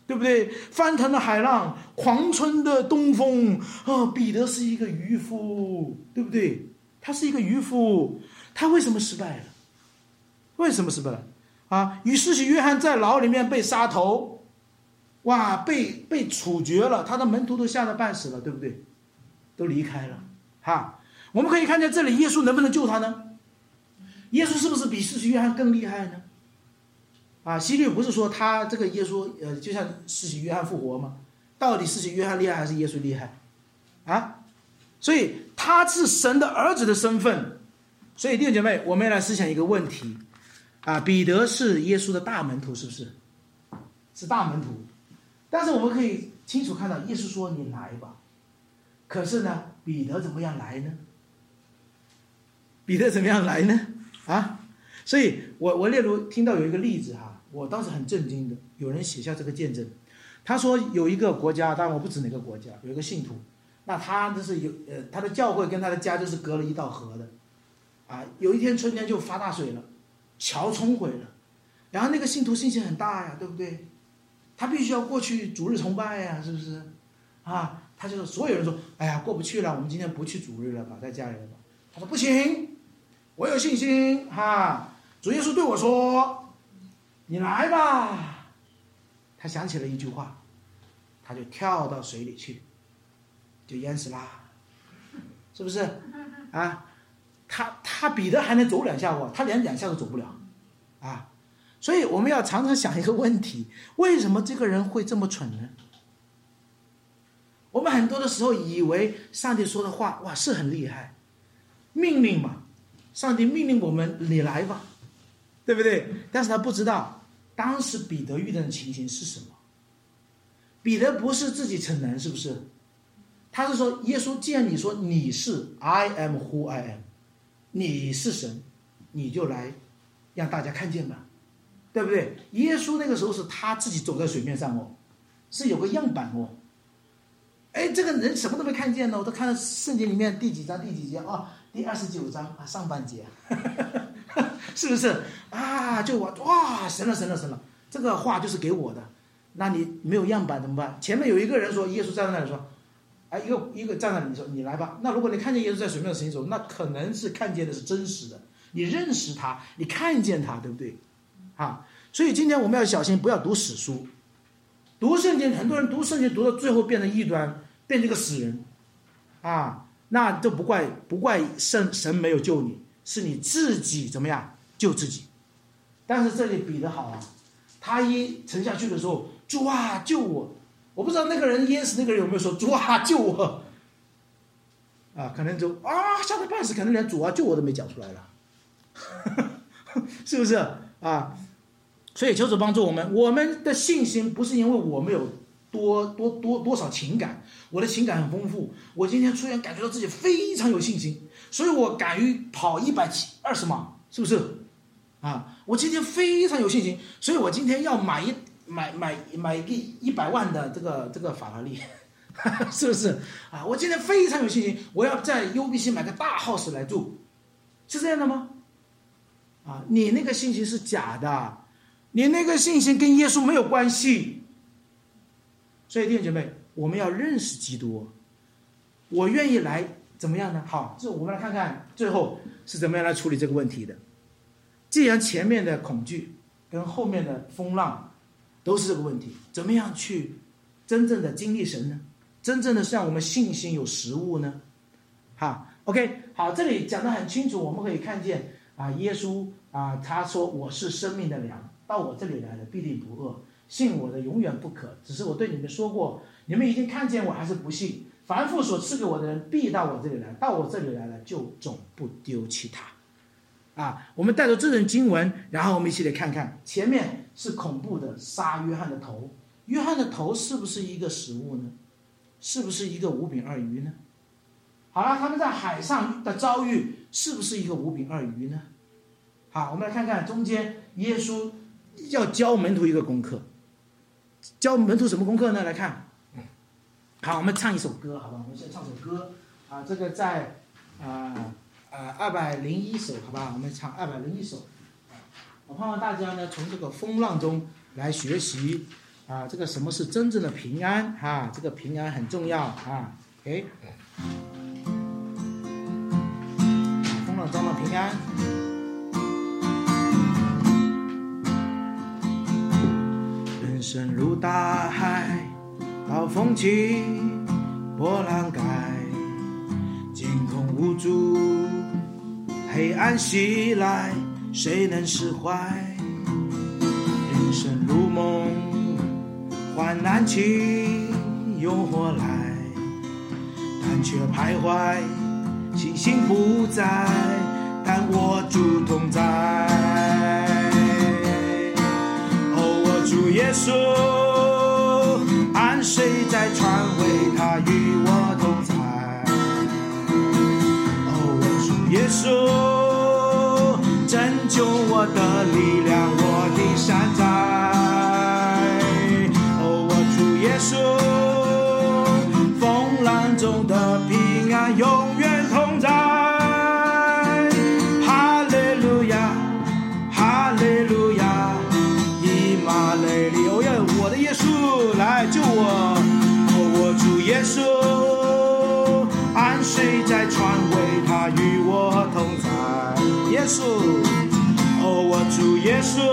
对不对？翻腾的海浪，狂吹的东风啊！彼得是一个渔夫，对不对？他是一个渔夫，他为什么失败了？为什么失败了？啊，与施洗约翰在牢里面被杀头，哇，被被处决了，他的门徒都吓得半死了，对不对？都离开了，哈。我们可以看见这里，耶稣能不能救他呢？耶稣是不是比施洗约翰更厉害呢？啊，希律不是说他这个耶稣，呃，就像施洗约翰复活吗？到底施洗约翰厉害还是耶稣厉害？啊，所以他是神的儿子的身份。所以弟兄姐妹，我们要来思想一个问题，啊，彼得是耶稣的大门徒，是不是？是大门徒，但是我们可以清楚看到，耶稣说你来吧。可是呢，彼得怎么样来呢？彼得怎么样来呢？啊，所以我我例如听到有一个例子哈，我当时很震惊的，有人写下这个见证，他说有一个国家，当然我不指哪个国家，有一个信徒，那他就是有呃他的教会跟他的家就是隔了一道河的，啊，有一天春天就发大水了，桥冲毁了，然后那个信徒信心很大呀，对不对？他必须要过去主日崇拜呀，是不是？啊，他就说所有人说，哎呀过不去了，我们今天不去主日了吧，在家里了吧。他说不行，我有信心哈，主耶稣对我说你来吧。他想起了一句话，他就跳到水里去，就淹死啦，是不是啊？他他彼得还能走两下哇，他连两下都走不了啊。所以我们要常常想一个问题，为什么这个人会这么蠢呢？我们很多的时候以为上帝说的话哇是很厉害，命令嘛，上帝命令我们你来吧，对不对？但是他不知道当时彼得遇到的情形是什么。彼得不是自己逞能，是不是？他是说耶稣既然你说你是 I am who I am， 你是神，你就来让大家看见吧，对不对？耶稣那个时候是他自己走在水面上哦，是有个样板哦。哎，这个人什么都没看见呢，我都看到圣经里面第几章第几节啊、哦，第二十九章啊上半节，是不是啊？就我哇，神了神了神了，这个话就是给我的。那你没有样板怎么办？前面有一个人说，耶稣站在那里说，哎，一个一个站在那里说你来吧。那如果你看见耶稣在水面上行走，那可能是看见的是真实的，你认识他，你看见他，对不对？啊，所以今天我们要小心，不要读史书。读圣经，很多人读圣经读到最后变成异端，变成个死人，啊，那就不怪不怪神神没有救你，是你自己怎么样救自己。但是这里比得好啊，他一沉下去的时候，主啊救我！我不知道那个人淹死那个人有没有说主啊救我，啊，可能就啊吓得半死，可能连主啊救我都没讲出来了，是不是啊？所以求主帮助我们，我们的信心不是因为我们有多多多多少情感，我的情感很丰富，我今天突然感觉到自己非常有信心，所以我敢于跑一百二十码，是不是啊？我今天非常有信心，所以我今天要买一买买买一个一百万的这个这个法拉利，是不是啊？我今天非常有信心，我要在 U B C 买个大 house 来住，是这样的吗？啊，你那个信心是假的。你那个信心跟耶稣没有关系，所以弟兄姐妹，我们要认识基督。我愿意来怎么样呢？好，这我们来看看最后是怎么样来处理这个问题的。既然前面的恐惧跟后面的风浪都是这个问题，怎么样去真正的经历神呢？真正的让我们信心有实物呢？哈 ，OK， 好，这里讲得很清楚，我们可以看见啊，耶稣啊，他说我是生命的粮。到我这里来了必定不饿，信我的永远不渴。只是我对你们说过，你们已经看见我还是不信。凡父所赐给我的人必到我这里来，到我这里来了就总不丢弃他。啊，我们带着这段经文，然后我们一起来看看，前面是恐怖的杀约翰的头，约翰的头是不是一个食物呢？是不是一个五饼二鱼呢？好了，他们在海上的遭遇是不是一个五饼二鱼呢？好，我们来看看中间耶稣要教门徒一个功课，教门徒什么功课呢？来看，好，我们唱一首歌，好吧？我们先唱首歌啊，这个在啊啊二百零一首，好吧？我们唱二百零一首。我盼望大家呢，从这个风浪中来学习啊，这个什么是真正的平安啊？这个平安很重要啊。OK， 风浪中的平安。人生如大海，暴风起，波浪盖，惊恐无助，黑暗袭来，谁能释怀？人生如梦，患难起，诱惑来，但却徘徊，信心不在，但我主同在。哦，我主耶稣，安睡在船尾，他与我同在。哦，我主耶稣，拯救我的力量，我的山寨。哦，我主耶稣，风浪中的平安永远同在。哈利路亚，哈利路亚，以马内利。哦呀，我的耶稣来救我。哦，我主耶稣，安睡在船尾，他与我同在。耶稣，哦，我主耶稣，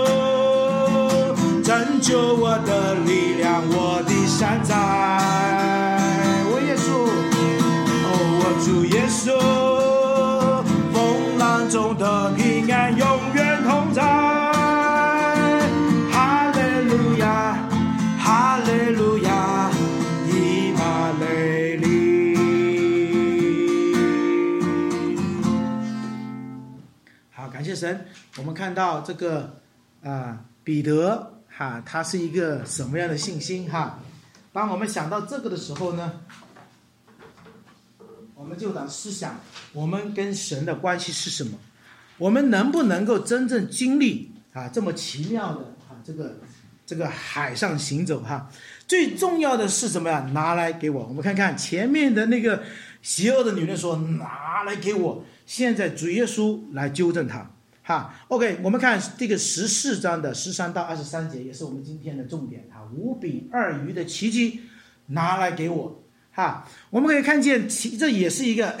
拯救我的力量，我的山寨。我耶稣，哦，我主耶稣，风浪中的平安永远同在。哈利路亚，哈利路亚，以马内利。好，感谢神。我们看到这个啊，彼得哈，他是一个什么样的信心哈？当我们想到这个的时候呢，我们就得思想我们跟神的关系是什么？我们能不能够真正经历啊这么奇妙的啊这个这个海上行走哈？最重要的是什么呀？拿来给我。我们看看前面的那个邪恶的女人说：“拿来给我。”现在主耶稣来纠正他。哈 ，OK， 我们看这个十四章的十三到二十三节，也是我们今天的重点哈。五饼二鱼的奇迹，拿来给我哈。我们可以看见，这也是一个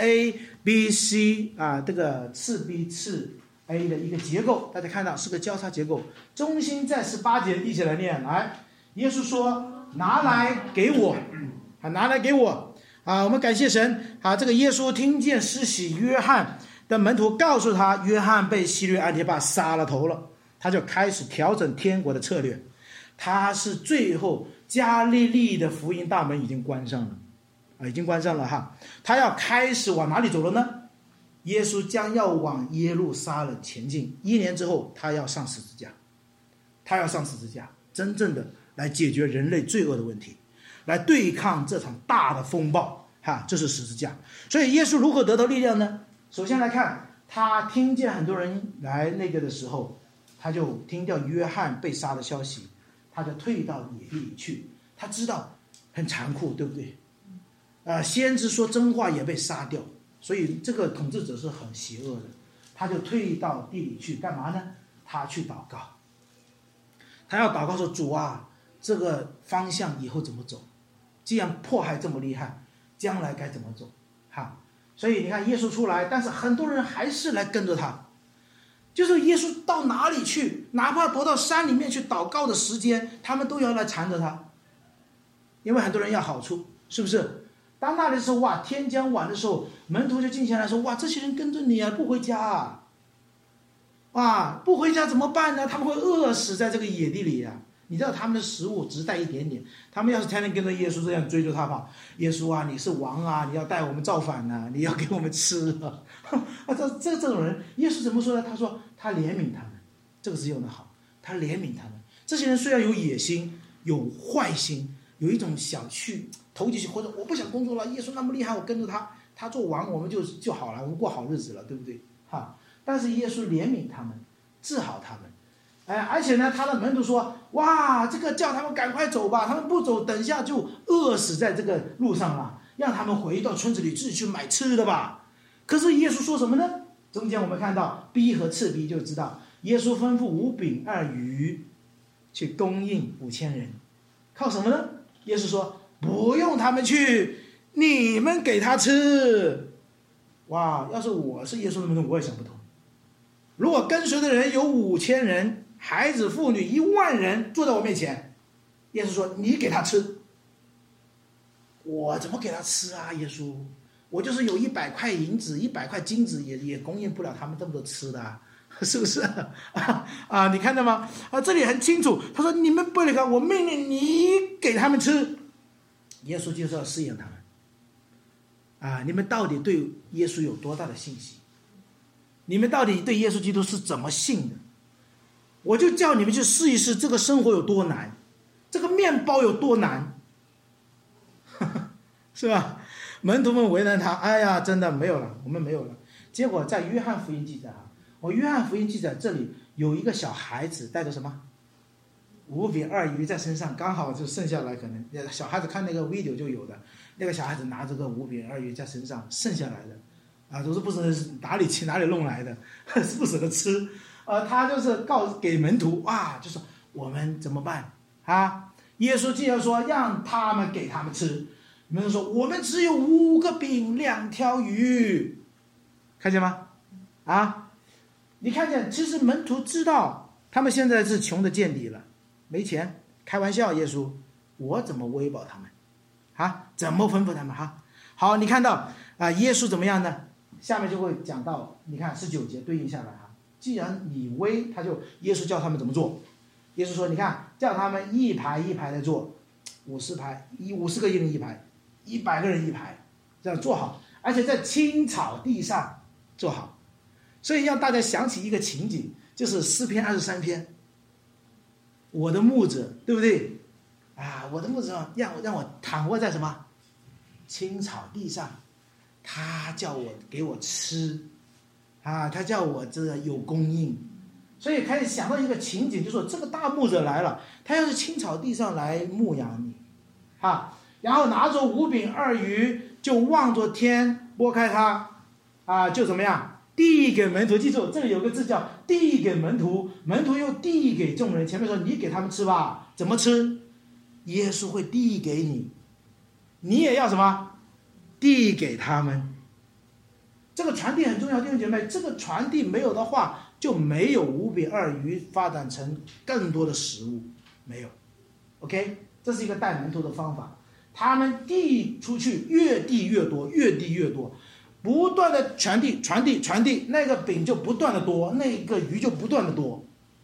A、B、C 啊，这个次 B 次 A 的一个结构。大家看到是个交叉结构。中心在十八节一起来念，来，耶稣说：“拿来给我，啊，拿来给我啊！”我们感谢神啊，这个耶稣听见施洗约翰的门徒告诉他，约翰被希律安提帕杀了头了，他就开始调整天国的策略。他是最后加利利的福音大门已经关上了，啊，已经关上了哈。他要开始往哪里走了呢？耶稣将要往耶路撒冷前进，一年之后，他要上十字架，他要上十字架，真正的来解决人类罪恶的问题，来对抗这场大的风暴，哈，这是十字架。所以耶稣如何得到力量呢？首先来看，他听见很多人来那个的时候，他就听到约翰被杀的消息，他就退到野地里去。他知道很残酷，对不对？呃，先知说真话也被杀掉，所以这个统治者是很邪恶的。他就退到地里去干嘛呢？他去祷告。他要祷告说：“主啊，这个方向以后怎么走？既然迫害这么厉害，将来该怎么走？”哈。所以你看，耶稣出来，但是很多人还是来跟着他。就是耶稣到哪里去，哪怕躲到山里面去祷告的时间，他们都要来缠着他，因为很多人要好处，是不是？当那里的时候，哇，天将晚的时候，门徒就静下来说：“哇，这些人跟着你啊，不回家啊，哇，不回家怎么办呢？他们会饿死在这个野地里啊！你知道他们的食物只带一点点，他们要是天天跟着耶稣这样追着他跑，耶稣啊，你是王啊，你要带我们造反啊，你要给我们吃啊！啊，这这这种人，耶稣怎么说呢？他说他怜悯他们，这个字用的好，他怜悯他们。这些人虽然有野心，有坏心，有一种想去投进去，或者我不想工作了，耶稣那么厉害，我跟着他，他做王，我们就就好了，我们过好日子了，对不对？哈！但是耶稣怜悯他们，治好他们。哎，而且呢，他的门徒说：“哇，这个叫他们赶快走吧，他们不走，等下就饿死在这个路上了。让他们回到村子里自己去买吃的吧。”可是耶稣说什么呢？中间我们看到 B 和次 B 就知道，耶稣吩咐五饼二鱼去供应五千人， 靠什么呢？耶稣说不用他们去，你们给他吃。哇，要是我是耶稣的门徒，我也想不通。如果跟随的人有五千人，孩子妇女一万人坐在我面前，耶稣说你给他吃，我怎么给他吃啊？耶稣，我就是有一百块银子，一百块金子也也供应不了他们这么多吃的、啊，是不是啊？啊，你看到吗？啊，这里很清楚，他说你们不能干，我命令你给他们吃。耶稣就是要试验他们。啊，你们到底对耶稣有多大的信心？你们到底对耶稣基督是怎么信的？我就叫你们去试一试，这个生活有多难，这个面包有多难，是吧？门徒们为难他，哎呀，真的没有了，我们没有了。结果在约翰福音记载啊，我约翰福音记载这里有一个小孩子带着什么五饼二鱼在身上，刚好就剩下来，可能小孩子看那个 video 就有的。那个小孩子拿着个五饼二鱼在身上，剩下来的，啊，都是不知道哪里去哪里弄来的，不舍得吃，呃，他就是告给门徒，哇，就说我们怎么办啊？耶稣既然说让他们给他们吃，门徒说我们只有五个饼两条鱼，看见吗？啊，你看见，其实门徒知道他们现在是穷的见底了，没钱，开玩笑，耶稣，我怎么喂饱他们？啊，怎么吩咐他们哈？好，你看到啊，耶稣怎么样呢？下面就会讲到，你看十九节对应下来哈。既然你喂，他就耶稣叫他们怎么做？耶稣说，你看，叫他们一排一排的做，五十排，一五十个人一排，一百个人一排，这样做好，而且在青草地上做好。所以让大家想起一个情景，就是诗篇二十三篇，我的牧者，对不对？啊，我的牧者让我让我躺卧在什么青草地上，他叫我给我吃，啊，他叫我这有供应，所以开始想到一个情景，就说这个大牧者来了，他要是青草地上来牧养你，啊，然后拿着五饼二鱼就望着天，拨开它，啊，就怎么样递给门徒。记住，这里有个字叫递给门徒，门徒又递给众人。前面说你给他们吃吧，怎么吃？耶稣会递给你，你也要什么？递给他们。这个传递很重要，弟兄姐妹，这个传递没有的话，就没有五饼二鱼发展成更多的食物，没有。OK， 这是一个带门徒的方法，他们递出去，越递越多，越递越多，不断的传递传递传递，那个饼就不断的多，那个鱼就不断的多。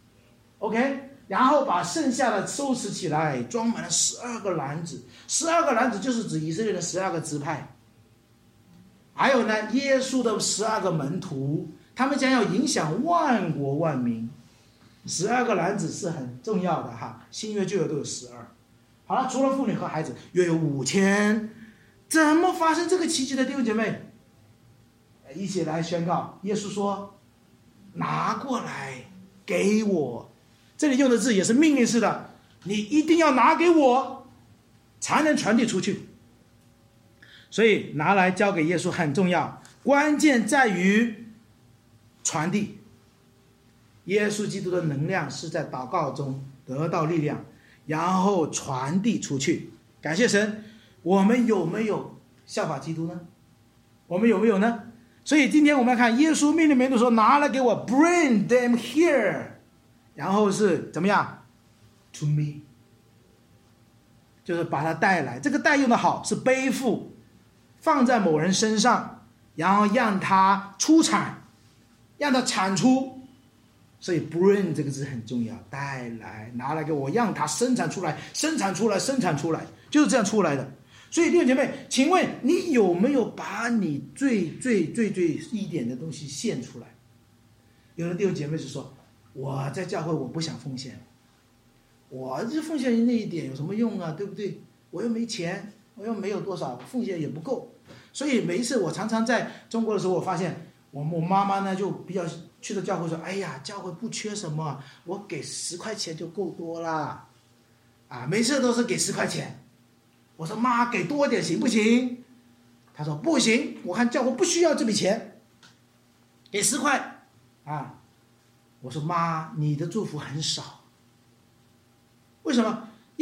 OK，然后把剩下的收拾起来，装满了十二个篮子。十二个篮子就是指以色列的十二个支派，还有呢，耶稣的十二个门徒，他们将要影响万国万民。十二个篮子是很重要的哈，新约旧约都有十二。好了，除了妇女和孩子，约有五千。怎么发生这个奇迹的，弟兄姐妹？一起来宣告。耶稣说：“拿过来给我。”这里用的字也是命令式的，你一定要拿给我，才能传递出去。所以拿来交给耶稣很重要，关键在于传递。耶稣基督的能量是在祷告中得到力量，然后传递出去。感谢神，我们有没有效法基督呢？我们有没有呢？所以今天我们要看耶稣命令门徒说：“拿来给我 ，bring them here。”然后是怎么样 ？To me， 就是把它带来。这个带用的好是背负，放在某人身上，然后让他出产，让他产出。所以 bring 这个字很重要，带来，拿来给我，让他生产出来，生产出来，生产出来，就是这样出来的。所以弟兄姐妹，请问你有没有把你最最最最一点的东西献出来？有的弟兄姐妹是说，我在教会我不想奉献，我这奉献那一点有什么用啊？对不对？我又没钱，我又没有多少，奉献也不够。所以每一次我常常在中国的时候，我发现我我妈妈呢就比较去到教会说：“哎呀，教会不缺什么，我给十块钱就够多啦。”啊，每次都是给十块钱。我说：“妈，给多点行不行？”她说：“不行，我看教会不需要这笔钱，给十块。”啊。我说妈，你的祝福很少。为什么？因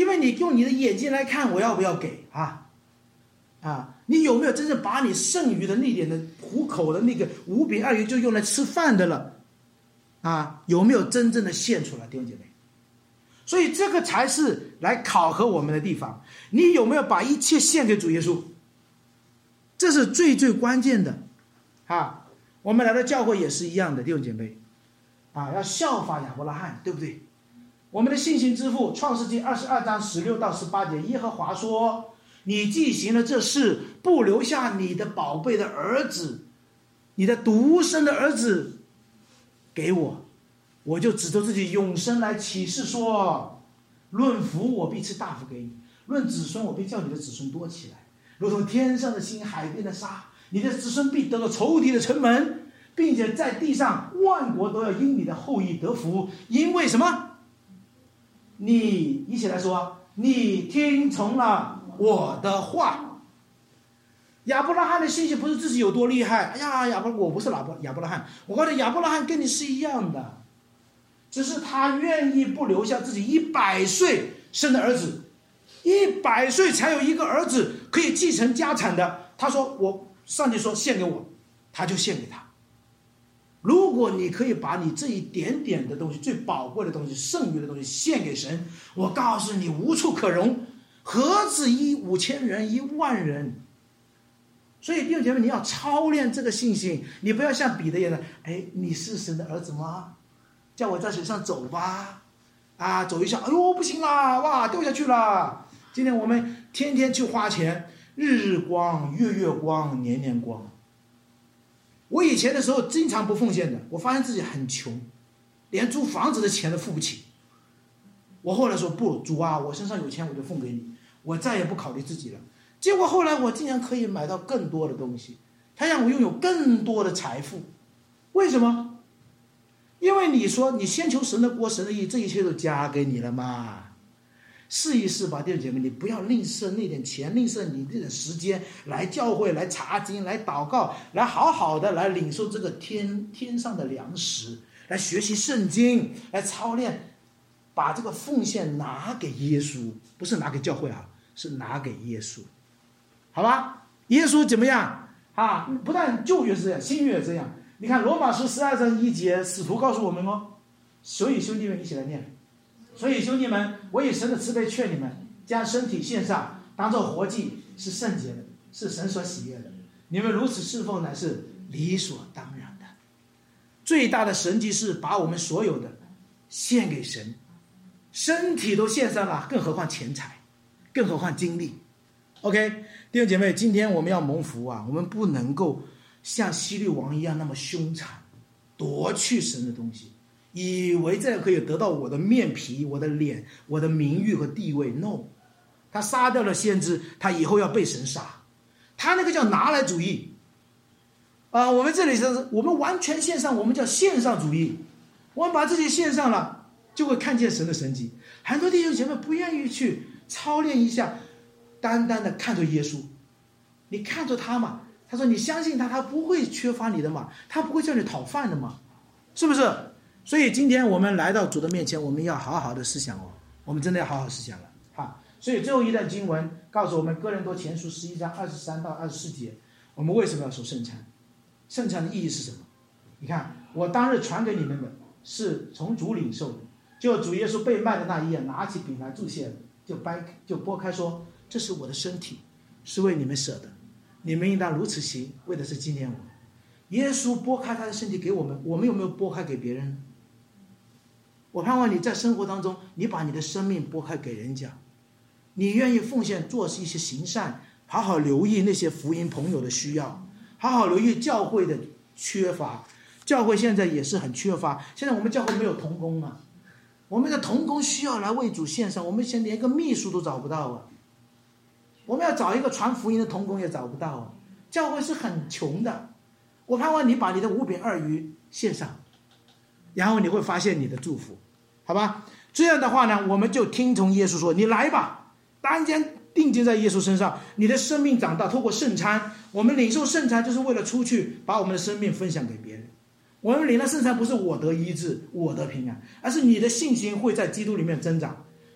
因为你用你的眼睛来看，我要不要给啊？啊，你有没有真正把你剩余的那点的糊口的那个五饼二鱼就用来吃饭的了？啊，有没有真正的献出来，弟兄姐妹？所以这个才是来考核我们的地方。你有没有把一切献给主耶稣？这是最最关键的啊！我们来到教会也是一样的，弟兄姐妹啊，要效法亚伯拉罕，对不对？我们的信心之父，创世纪二十二章十六到十八节，耶和华说：你既行了这事，不留下你的宝贝的儿子，你的独生的儿子给我，我就指着自己永生来起誓说：论福我必赐大福给你，论子孙我必叫你的子孙多起来，如同天上的星，海边的沙。你的子孙必得到仇敌的城门，并且在地上万国都要因你的后裔得福。因为什么？你一起来说，你听从了我的话。亚伯拉罕的信息不是自己有多厉害，哎呀，亚伯我不是亚伯亚伯拉罕，我告诉你，亚伯拉罕跟你是一样的，只是他愿意不留下自己一百岁生的儿子，一百岁才有一个儿子可以继承家产的。他说我上帝说献给我，他就献给他。如果你可以把你这一点点的东西，最宝贵的东西，剩余的东西献给神，我告诉你无处可容，何止一五千人一万人。所以弟兄姐妹，你要操练这个信心，你不要像彼得一样，哎，你是神的儿子吗？叫我在水上走吧，啊，走一下，哎呦不行啦，哇，掉下去了。今天我们天天去花钱，日日光，月月光，年年光。我以前的时候经常不奉献的，我发现自己很穷，连租房子的钱都付不起。我后来说不，主啊，我身上有钱我就奉给你，我再也不考虑自己了。结果后来我竟然可以买到更多的东西，他让我拥有更多的财富。为什么？因为你说你先求神的国神的义，这一切都加给你了嘛。试一试吧，弟兄姐妹，你不要吝啬那点钱，吝啬你这点时间来教会，来查经，来祷告，来好好的来领受这个天天上的粮食，来学习圣经，来操练，把这个奉献拿给耶稣，不是拿给教会啊，是拿给耶稣，好吧？耶稣怎么样啊？不但旧约是这样，新约也这样。你看罗马书十二章一节，使徒告诉我们哦，所以兄弟们一起来念。所以兄弟们，我以神的慈悲劝你们，将身体献上，当作活祭，是圣洁的，是神所喜悦的。你们如此侍奉乃是理所当然的。最大的神迹是把我们所有的献给神，身体都献上了，更何况钱财，更何况精力。 OK， 弟兄姐妹，今天我们要蒙福啊，我们不能够像希律王一样那么凶残，夺去神的东西，以为这样可以得到我的面皮、我的脸、我的名誉和地位。 No， 他杀掉了先知，他以后要被神杀，他那个叫拿来主义啊、呃！我们这里是我们完全献上，我们叫线上主义，我们把自己献上了，就会看见神的神迹。很多弟兄姐妹不愿意去操练一下，单单的看着耶稣，你看着他嘛，他说你相信他，他不会缺乏你的嘛，他不会叫你讨饭的嘛，是不是？所以今天我们来到主的面前，我们要好好的思想哦，我们真的要好好思想了哈。所以最后一段经文告诉我们，哥林多前书十一章二十三到二十四节，我们为什么要守圣餐？圣餐的意义是什么？你看，我当日传给你们的是从主领受的，就主耶稣被卖的那一夜，拿起饼来祝谢了，就掰就拨开说，这是我的身体，是为你们舍的，你们应当如此行，为的是纪念我。耶稣拨开他的身体给我们，我们有没有拨开给别人？我盼望你在生活当中，你把你的生命拨开给人家，你愿意奉献做一些行善，好好留意那些福音朋友的需要，好好留意教会的缺乏。教会现在也是很缺乏，现在我们教会没有同工啊，我们的同工需要来为主献上，我们现在连个秘书都找不到啊，我们要找一个传福音的同工也找不到啊，教会是很穷的。我盼望你把你的五饼二鱼献上，然后你会发现你的祝福，好吧？这样的话呢，我们就听从耶稣说，你来吧，单肩定睛在耶稣身上，你的生命长大。透过圣餐，我们领受圣餐就是为了出去把我们的生命分享给别人。我们领了圣餐不是我得医治，我得平安，而是你的信心会在基督里面增长，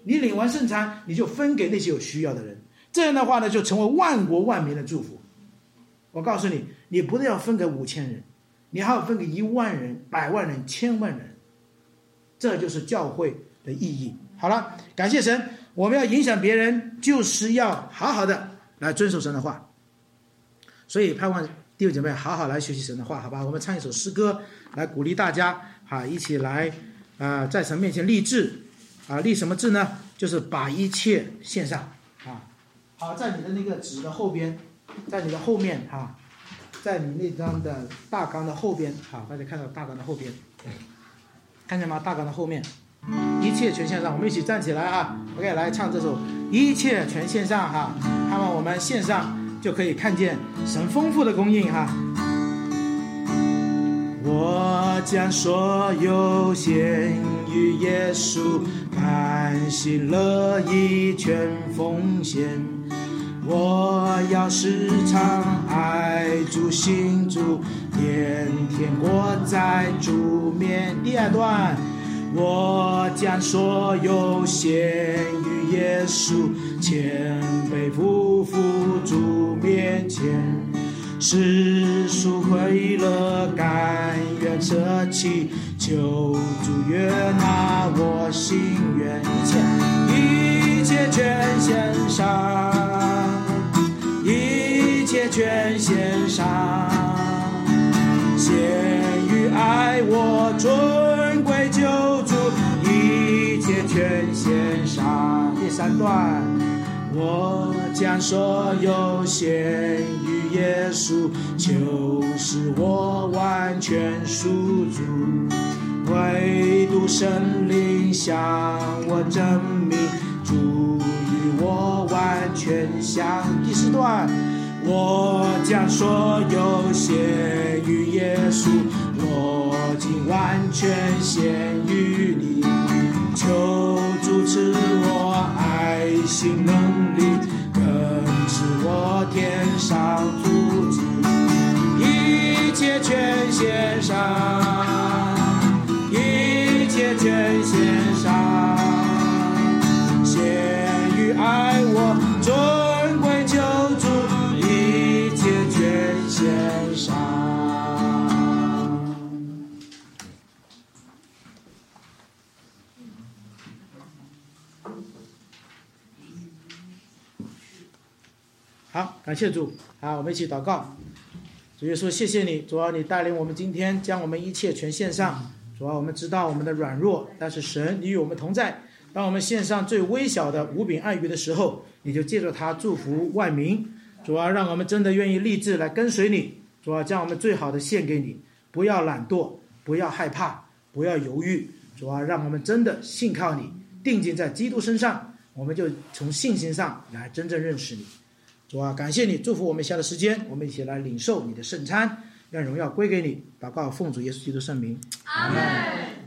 你领完圣餐，你就分给那些有需要的人，这样的话呢，就成为万国万民的祝福。我告诉你，你不是要分给五千人，你还要分给一万人、百万人、千万人，这就是教会的意义。好了，感谢神，我们要影响别人，就是要好好的来遵守神的话。所以盼望弟兄姐妹好好来学习神的话，好吧？我们唱一首诗歌来鼓励大家，哈，一起来啊、呃，在神面前立志啊，立什么志呢？就是把一切献上啊。好，在你的那个纸的后边，在你的后面哈，在你那张的大纲的后边，好，大家看到大纲的后边，看见吗？大纲的后面，一切全献上，我们一起站起来啊 ！OK， 来唱这首《一切全献上》哈，盼望我们献上就可以看见神丰富的供应哈。我将所有献于耶稣，甘心乐意全奉献。我要时常爱主信主，天天活在主面。第二段，我将所有献于耶稣，谦卑匍匐主面前，世俗快乐甘愿舍弃，求主悦纳我心愿，一切一切全献上，一切全献上，献于爱我尊贵救主，一切全献上。第三段，我将所有献于耶稣，就是我完全属主，唯独圣灵向我证明，主与我完全相。第四段，我将所有献于耶稣，我竟完全献于你，求主赐我爱心能力，更赐我天上福祉，一切全献上，一切全献上，献于爱我尊贵救主，一切全献上。好，感谢主。好，我们一起祷告。主耶稣，谢谢你，主啊，你带领我们今天将我们一切全献上。主啊，我们知道我们的软弱，但是神，你与我们同在。当我们献上最微小的五饼二鱼的时候，你就借着它祝福万民。主啊，让我们真的愿意立志来跟随你。主啊，将我们最好的献给你，不要懒惰，不要害怕，不要犹豫。主啊，让我们真的信靠你，定睛在基督身上，我们就从信心上来真正认识你。主啊，感谢你，祝福我们下的时间，我们一起来领受你的圣餐，让荣耀归给你。祷告奉主耶稣基督圣名，阿们。